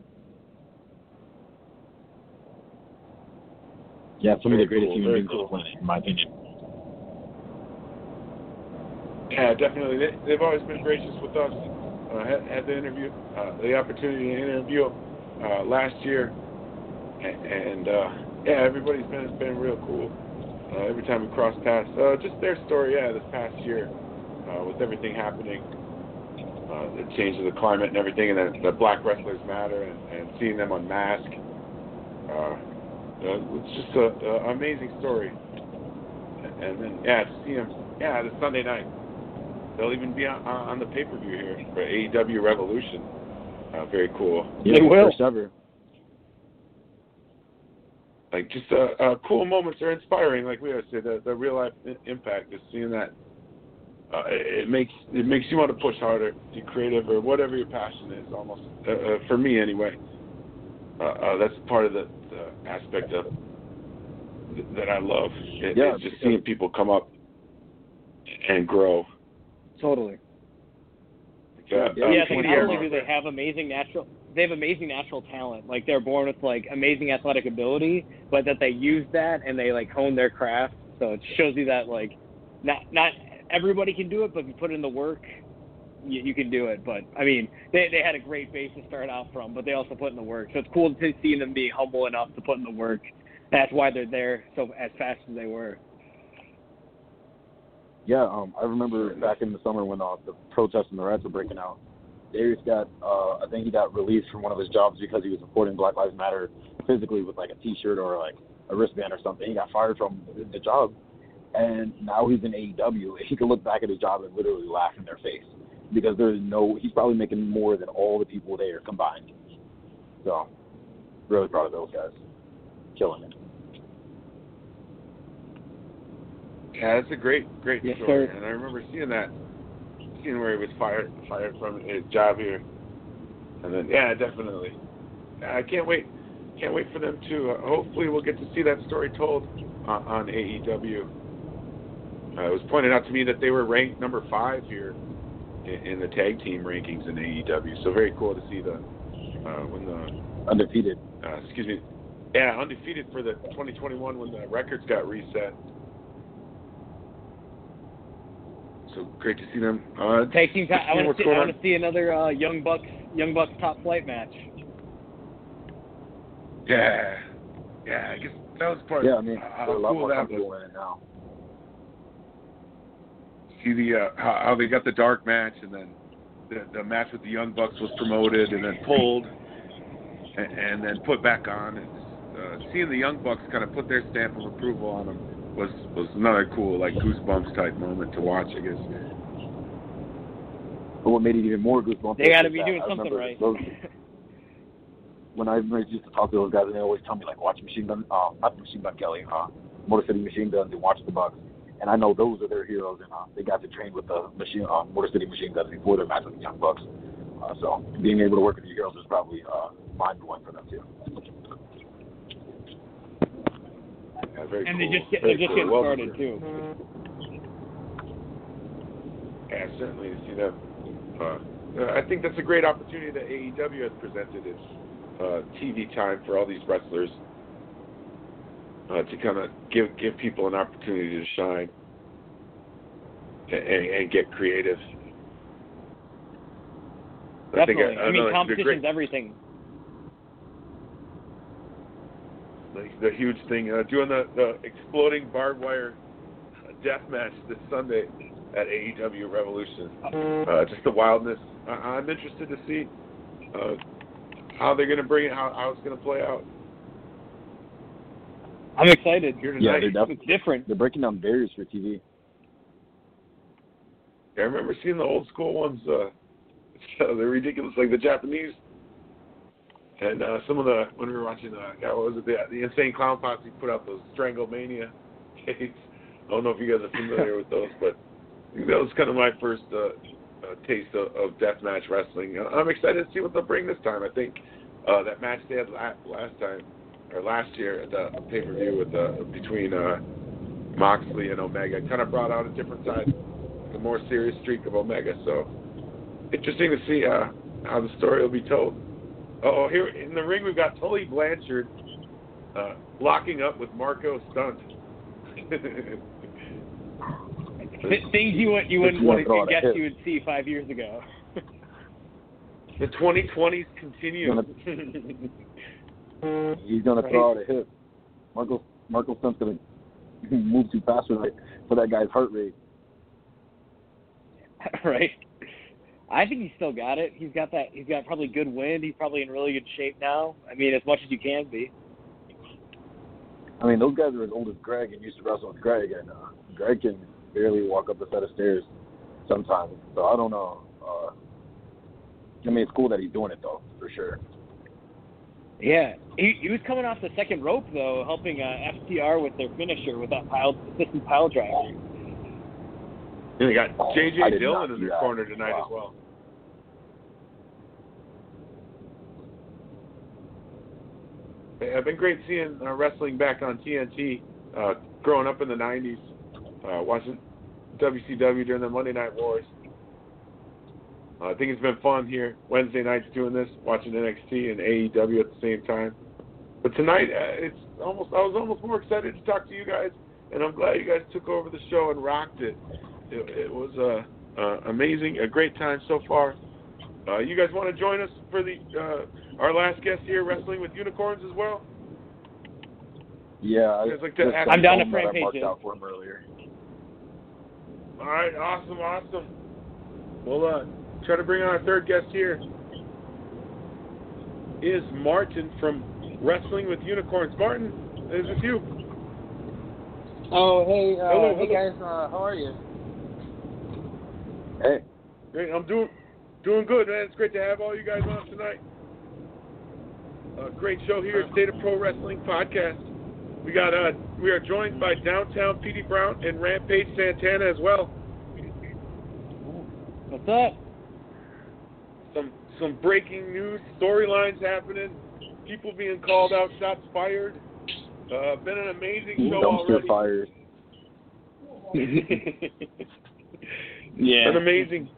Yeah, some very of the greatest cool, human beings cool. on the planet, in my opinion. Yeah, definitely. They, they've always been gracious with us. Uh, had, had the interview, uh, the opportunity to interview uh, last year, and, and uh, yeah, everybody's been been real cool. Uh, every time we cross paths, uh, just their story, yeah, this past year, uh, with everything happening, uh, the change of the climate and everything, and the, the Black Wrestlers Matter, and, and seeing them unmasked. Uh, uh, it's just an amazing story. And, and then, yeah, to see them, yeah, this Sunday night. They'll even be on, on the pay-per-view here for A E W Revolution. Uh, very cool. Yeah, they will. First ever. Like, just uh, uh, cool moments are inspiring. Like we always say, the, the real-life impact is seeing that. Uh, it makes it makes you want to push harder, be creative, or whatever your passion is. Almost uh, uh, for me, anyway. Uh, uh, that's part of the, the aspect of that I love. It, Yeah, it's just seeing people come up and grow. Totally. Uh, Yeah, uh, I think Cody not only Ehrman. do they have amazing natural, they have amazing natural talent. Like they're born with like amazing athletic ability, but that they use that and they like hone their craft. So it shows you that like not not everybody can do it, but if you put in the work, you, you can do it. But I mean, they they had a great base to start out from, but they also put in the work. So it's cool to see them being humble enough to put in the work. That's why they're there so as fast as they were. Yeah, um, I remember back in the summer when uh, the protests and the riots were breaking out, Darius got, uh, I think he got released from one of his jobs because he was supporting Black Lives Matter physically with like a T-shirt or like a wristband or something. He got fired from the job, and now he's in A E W. He can look back at his job and literally laugh in their face because there's no, he's probably making more than all the people there combined. So, really proud of those guys. Killing it. Yeah, that's a great, great Yes, story. sir. And I remember seeing that, seeing where he was fired, fired from his job here, and then yeah, definitely. I can't wait, can't wait for them to. Uh, hopefully, we'll get to see that story told uh, on A E W. Uh, it was pointed out to me that they were ranked number five here in, in the tag team rankings in A E W. So very cool to see the uh, when the Undefeated. uh, excuse me, yeah, undefeated for the twenty twenty-one when the records got reset. So great to see them. Uh, Tag team. I want to see. I want on. to see another uh, Young Bucks Young Bucks Top Flight match. Yeah, yeah. I guess that was part. Yeah, I mean, uh, they're how a lot cool more that comfortable was. in it now. See the uh, how, how they got the dark match, and then the, the match with the Young Bucks was promoted and then pulled, and, and then put back on. And uh, seeing the Young Bucks kind of put their stamp of approval on them was was another cool, like goosebumps type moment to watch, I guess. But what made it even more goosebumps? They got to is be that doing I something remember right. Those, when I used to talk to those guys, and they always tell me like, watch Machine Gun, uh, not Machine Gun Kelly, uh, Motor City Machine Guns, and watch the Bucks. And I know those are their heroes, and uh, they got to train with the machine, uh, Motor City Machine Guns before their match with the Young Bucks. Uh, so being able to work with the heroes is probably uh, mind blowing for them too. Yeah, very And cool. they just get, Very they're just cool. getting Well started deserved. too. yeah, certainly to see them. Uh, I think that's a great opportunity that A E W has presented. It's uh, T V time for all these wrestlers uh, to kind of give give people an opportunity to shine and, and get creative. Definitely. I, think, I, I mean, know, competition's everything. The, the huge thing, uh, doing the, the exploding barbed wire death match this Sunday at A E W Revolution. Uh, just the wildness. I, I'm interested to see uh, how they're going to bring it, how, how it's going to play out. I'm excited. Here Yeah, tonight. they're definitely It's different. They're breaking down barriers for T V. I remember seeing the old school ones. Uh, they're ridiculous, like the Japanese. And uh, some of the, when we were watching, uh, what was it, the, the Insane Clown Posse put out those Stranglemania tapes. I don't know if you guys are familiar with those, but that was kind of my first uh, uh, taste of, of deathmatch wrestling. Uh, I'm excited to see what they'll bring this time. I think uh, that match they had last, last time, or last year at the pay-per-view with uh, between uh, Moxley and Omega kind of brought out a different side, a more serious streak of Omega. So interesting to see uh, how the story will be told. Oh, here in the ring we've got Tully Blanchard uh, locking up with Marco Stunt. Things you would you wouldn't want to guess you would see five years ago. The twenty twenties continue. He's gonna Right. throw out a hip. Marco Marco Stunt's gonna move too fast for that for that guy's heart rate. Right. I think he's still got it. He's got that. He's got probably good wind. He's probably in really good shape now. I mean, as much as you can be. I mean, those guys are as old as Greg and used to wrestle with Greg, and uh, Greg can barely walk up a set of stairs sometimes. So I don't know. Uh, I mean, it's cool that he's doing it though, for sure. Yeah, he, he was coming off the second rope though, helping uh, F T R with their finisher with that pile assistant pile driver. And they got J I J did not Dillon in see their that. corner tonight Wow. as well. It's been great seeing uh, wrestling back on T N T. Uh, growing up in the nineties, uh, watching W C W during the Monday Night Wars. Uh, I think it's been fun here Wednesday nights doing this, watching N X T and A E W at the same time. But tonight, uh, it's almost I was almost more excited to talk to you guys, and I'm glad you guys took over the show and rocked it. It, it was uh, uh, amazing, a great time so far. Uh, you guys want to join us for the uh, our last guest here, Wrestling with Unicorns, as well? Yeah, I, You guys like to just ask- I'm down to something that frame I marked pages. out for him earlier. All right, awesome, awesome. We'll uh, try to bring on our third guest here. Is Martin from Wrestling with Unicorns. Martin, is this you? Oh, hey, uh, Hello, hey hello. guys, uh, how are you? Hey, Great, I'm doing doing good, man. It's great to have all you guys on tonight. Uh, great show here, State of Pro Wrestling Podcast. We got uh, we are joined by Downtown P D Brown and Rampage Santana as well. What's up? Some some breaking news, storylines happening, people being called out, shots fired. Uh, been an amazing show dumpster already. fires. Yeah. Been amazing.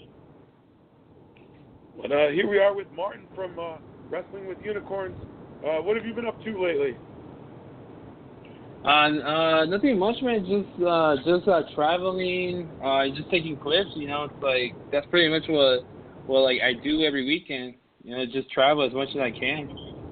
But uh, here we are with Martin from uh, Wrestling with Unicorns. Uh, what have you been up to lately? Uh, uh, nothing much, man. Just, uh, just uh, traveling, uh, just taking clips. You know, it's like that's pretty much what, what like I do every weekend. You know, just travel as much as I can.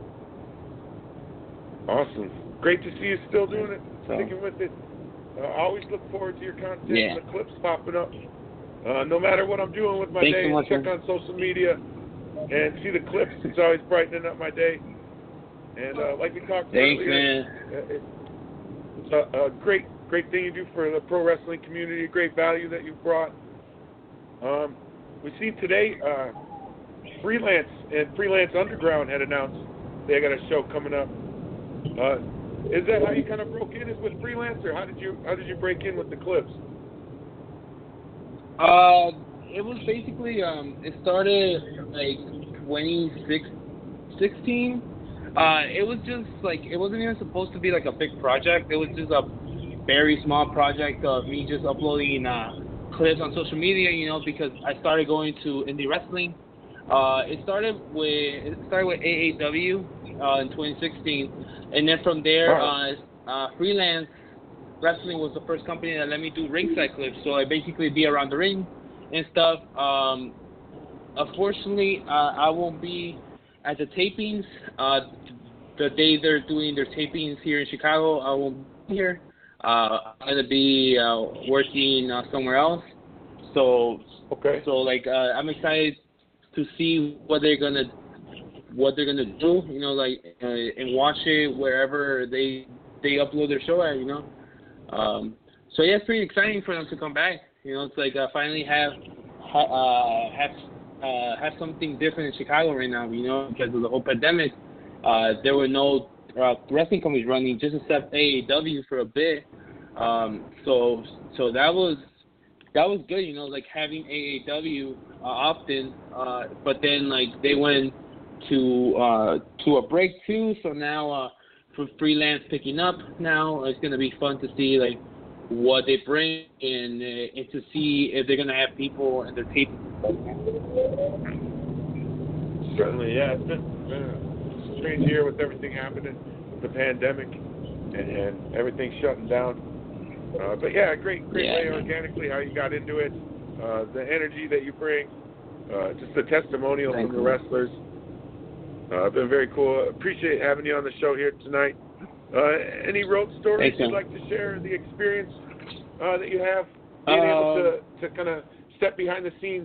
Awesome. Great to see you still doing it, So- sticking with it. Uh, I always look forward to your content Yeah. and the clips popping up. Uh, no matter what I'm doing with my Thanks day, so much, check man. on social media and see the clips. It's always brightening up my day. And uh, like we talked Thanks, earlier, man. uh, it, it's a, a great, great thing you do for the pro wrestling community. Great value that you've brought. Um, we see today, uh, Freelance and Freelance Underground had announced they got a show coming up. Uh, is that how you kind of broke in? Is with Freelance, or how did you how did you break in with the clips? Uh, it was basically um, it started like twenty sixteen. Uh, it was just like it wasn't even supposed to be like a big project. It was just a very small project of me just uploading uh, clips on social media, you know, because I started going to indie wrestling. Uh, it started with it started with A A W uh, in twenty sixteen, and then from there, uh, uh, freelance wrestling was the first company that let me do ringside clips. So I basically be around the ring and stuff. Um, unfortunately, uh, I won't be at the tapings. Uh, the day they're doing their tapings here in Chicago, I won't be here. Uh, I'm gonna be uh, working uh, somewhere else. So, okay. So like, uh, I'm excited to see what they're gonna what they're gonna do. You know, like, uh, and watch it wherever they they upload their show at. You know. Um, so yeah, it's pretty exciting for them to come back. You know, it's like uh, finally have ha, uh, have uh, have something different in Chicago right now. You know, because of the whole pandemic, uh, there were no uh, wrestling companies running, just except A A W for a bit. Um, so so that was that was good. You know, like having A A W uh, often, uh, but then like they went to uh, to a break too. So now. Uh, For freelance picking up now, it's gonna be fun to see like what they bring and uh, and to see if they're gonna have people and their tape. Certainly, yeah. It's been, been a strange year with everything happening, the pandemic, and, and everything shutting down. Uh, but yeah, great, great Yeah, way man. organically how you got into it, uh, the energy that you bring, uh, just the testimonial Thank from you. the wrestlers. Uh, been very cool. Appreciate having you on the show here tonight. Uh, any road stories Thanks, you'd man. like to share? The experience uh, that you have being Uh, able to, to kind of step behind the scenes.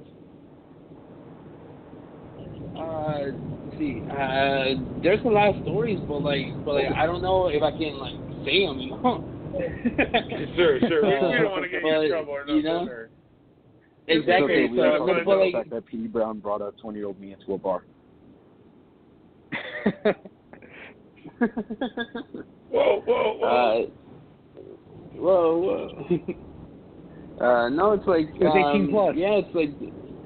Uh, let's see, uh, there's a lot of stories, but like, but like, I don't know if I can like say them, you know. Sure, sure. We, we Uh, don't want to get you in but, trouble or you nothing. know? Or, Exactly. Okay, we so, were so, talking but, but, about like, the fact that P D Brown brought a twenty-year-old me into a bar. whoa, whoa, whoa. Uh, whoa, whoa. uh, no, it's like It was eighteen um, plus. Yeah, it's like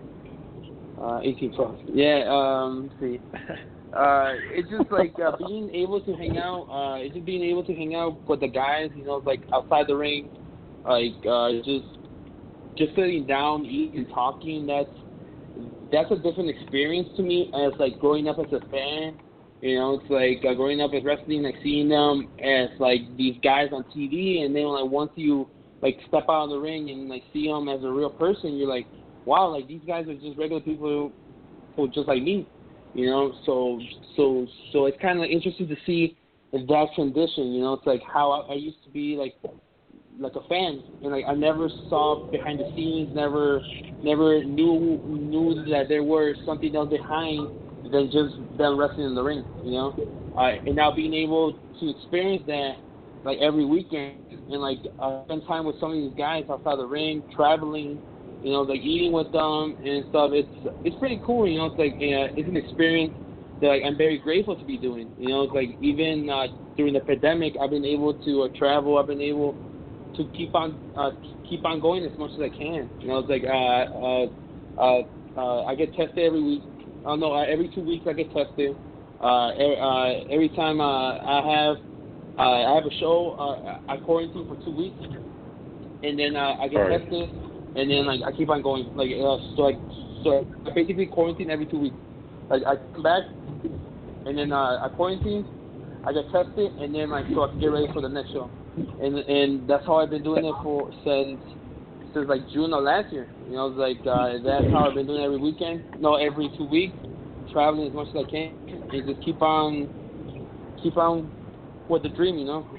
uh, eighteen plus. Yeah. Um. Let's see. Uh, it's just like uh, being able to hang out. Uh, it's just being able to hang out with the guys. You know, like outside the ring, like uh, just just sitting down, eating, talking. That's that's a different experience to me as like growing up as a fan. You know, it's like uh, growing up as wrestling, like seeing them as like these guys on T V, and then like once you like step out of the ring and like see them as a real person, you're like, wow, like these guys are just regular people who just like me. You know, so so so it's kind of interesting to see that transition. You know, it's like how I, I used to be like like a fan, and like I never saw behind the scenes, never never knew knew that there was something else behind than just them wrestling in the ring. You know, uh, and now being able to experience that like every weekend and like uh, spend time with some of these guys outside the ring, traveling. You know, like eating with them and stuff. It's it's pretty cool. You know, it's like uh, it's an experience that like, I'm very grateful to be doing. You know, it's like even uh, during the pandemic, I've been able to uh, travel. I've been able to keep on uh, keep on going as much as I can. You know, it's like uh, uh, uh, uh, I get tested every week. I don't know, uh, every two weeks I get tested. Uh, every, uh, every time uh, I have uh, I have a show, uh, I quarantine for two weeks, and then uh, I get All right. tested. And then like I keep on going, like uh, so like so I basically quarantine every two weeks. Like I come back, and then uh, I quarantine, I get tested, and then like so I can get ready for the next show. And and that's how I've been doing it for since since like June of last year. You know, it's like uh, that's how I've been doing it every weekend. No, every two weeks, traveling as much as I can, and just keep on keep on with the dream. You know.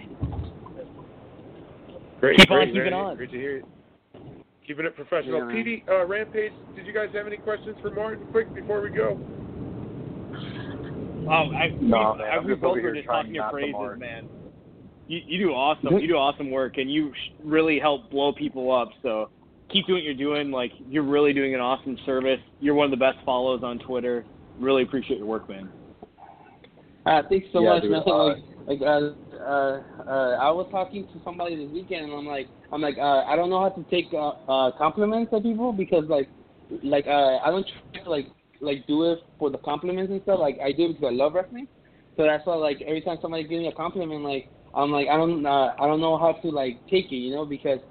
Great, Keep on great, keeping man. on. Great to hear it. Keeping it professional. Yeah, man. P D, uh, Rampage, did you guys have any questions for Martin quick before we go? Um, I, No, we, man, I, I'm we just both over were here just trying talking your not to phrases, mark. man. You you do awesome. You do awesome work, and you sh- really help blow people up. So keep doing what you're doing. Like you're really doing an awesome service. You're one of the best follows on Twitter. Really appreciate your work, man. Uh, thanks so Yeah, much, dude, man. uh, Like, like uh, uh, uh, I was talking to somebody this weekend, and I'm like, I'm like, uh, I don't know how to take uh, uh, compliments of people because, like, like uh, I don't try to like, like do it for the compliments and stuff. Like, I do it because I love wrestling. So that's why, like, every time somebody gives me a compliment, like, I'm like, I don't, uh, I don't know how to like take it, you know, because,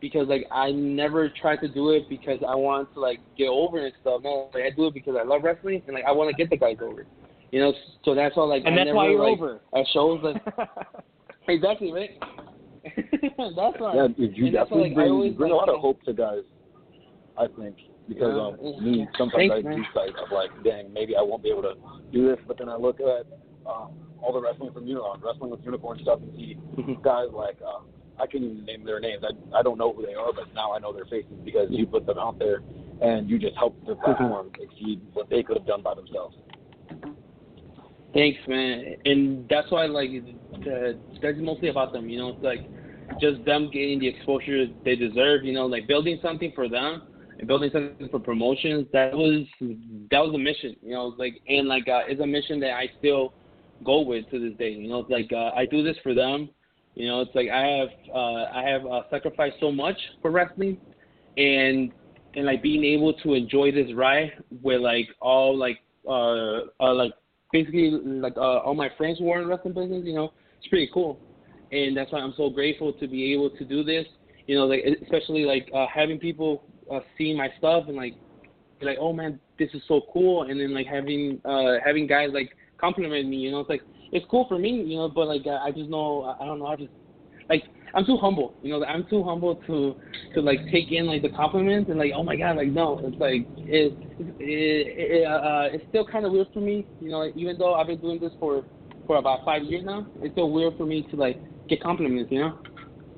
because like I never tried to do it because I want to like get over and stuff. No, like, I do it because I love wrestling and like I want to get the guys over. You know, so that's why like and I that's never, why you're like, over. At shows like exactly right. That's why. Yeah, you and that's why, definitely like, bring, I always, you bring like, a lot of hope to guys, I think, because yeah. um, me, sometimes Thanks, I man. lose sight of, like, dang, maybe I won't be able to do this, but then I look at um, all the wrestling from Unicorn, wrestling with Unicorn stuff, and see guys like, uh, I can't even name their names. I, I don't know who they are, but now I know their faces because you put them out there, and you just helped their platform exceed what they could have done by themselves. Thanks, man. And that's why, like, the, that's mostly about them, you know. It's like just them getting the exposure they deserve, you know, like building something for them and building something for promotions. That was that was a mission, you know. Like and like uh, it's a mission that I still go with to this day. You know, it's like uh, I do this for them. You know, it's like I have uh, I have uh, sacrificed so much for wrestling, and and like being able to enjoy this ride with like all like uh, uh like. Basically, like uh, all my friends who are in wrestling business, you know, it's pretty cool, and that's why I'm so grateful to be able to do this. You know, like especially like uh, having people uh, see my stuff and like, be like, oh man, this is so cool, and then like having uh, having guys like compliment me. You know, it's like it's cool for me, you know, but like I just know I don't know, I just like I'm too humble. You know, I'm too humble to to like take in like the compliments and like oh my god, like no, it's like it it, it uh it's still kind of weird for me. You know, even though I've been doing this for for about five years now, it's still weird for me to like get compliments. You know.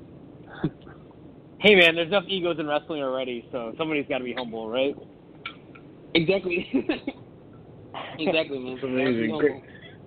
Hey man, there's enough egos in wrestling already, so somebody's got to be humble, right? Exactly. Exactly, man. That's amazing. Great.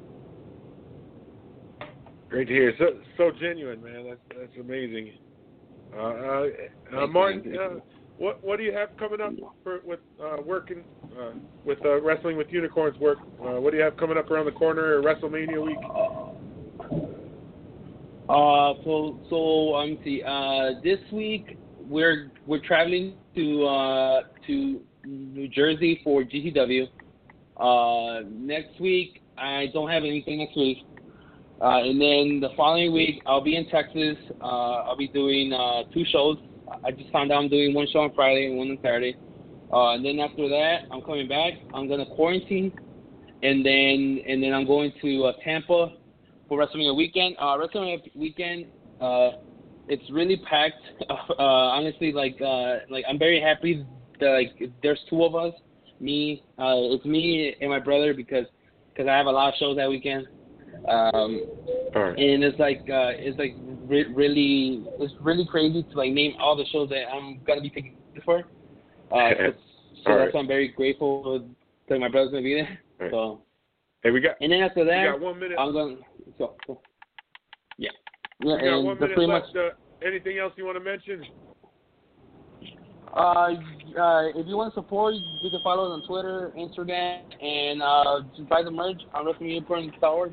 Great to hear. So so genuine, man. That's that's amazing. Uh, uh, uh, Martin, uh, what what do you have coming up for with uh, working uh, with uh, Wrestling with Unicorns work? Uh, what do you have coming up around the corner? WrestleMania week. Uh, so so um, see, uh, this week we're we're traveling to uh to New Jersey for G C W. Uh, next week I don't have anything next week. Uh, and then the following week, I'll be in Texas. Uh, I'll be doing uh, two shows. I just found out I'm doing one show on Friday and one on Saturday. Uh, and then after that, I'm coming back. I'm gonna quarantine, and then and then I'm going to uh, Tampa for WrestleMania weekend. Uh, WrestleMania weekend, uh, it's really packed. Uh, honestly, like uh, like I'm very happy that like there's two of us. Me, uh, it's me and my brother because because I have a lot of shows that weekend. Um, right. And it's like uh, it's like re- really it's really crazy to like name all the shows that I'm gonna be taking for. Uh, so so that's right. why I'm very grateful that my brother's gonna be there. Right. So hey, we got and then after that, we got one minute. I'm gonna so, so yeah yeah. We got and one minute pretty left. Much, uh, anything else you want to mention? Uh, uh, if you want to support, you can follow us on Twitter, Instagram, and uh, just buy the merch on WrestleMania Unicorn Star Wars.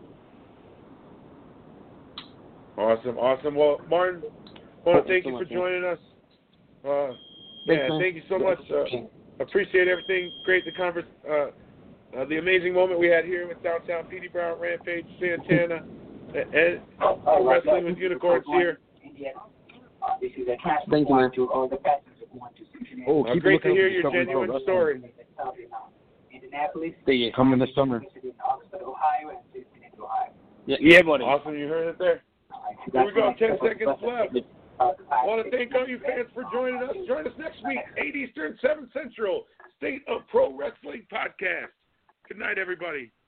Awesome, awesome. Well, Martin, I want to thank so you much, for joining man. us. Uh, yeah, thank you so much. Uh, appreciate everything. Great the converse, uh, uh, the amazing moment we had here with Downtown Petey Brown, Rampage, Santana, and uh, Wrestling with Unicorns here. Thank you, man. Oh, uh, keep great to hear your your genuine story. Coming this summer. Yeah, yeah, buddy. Awesome, you heard it there. Here we go, ten seconds left. I want to thank all you fans for joining us. Join us next week, eight Eastern, seven Central, State of Pro Wrestling Podcast. Good night, everybody.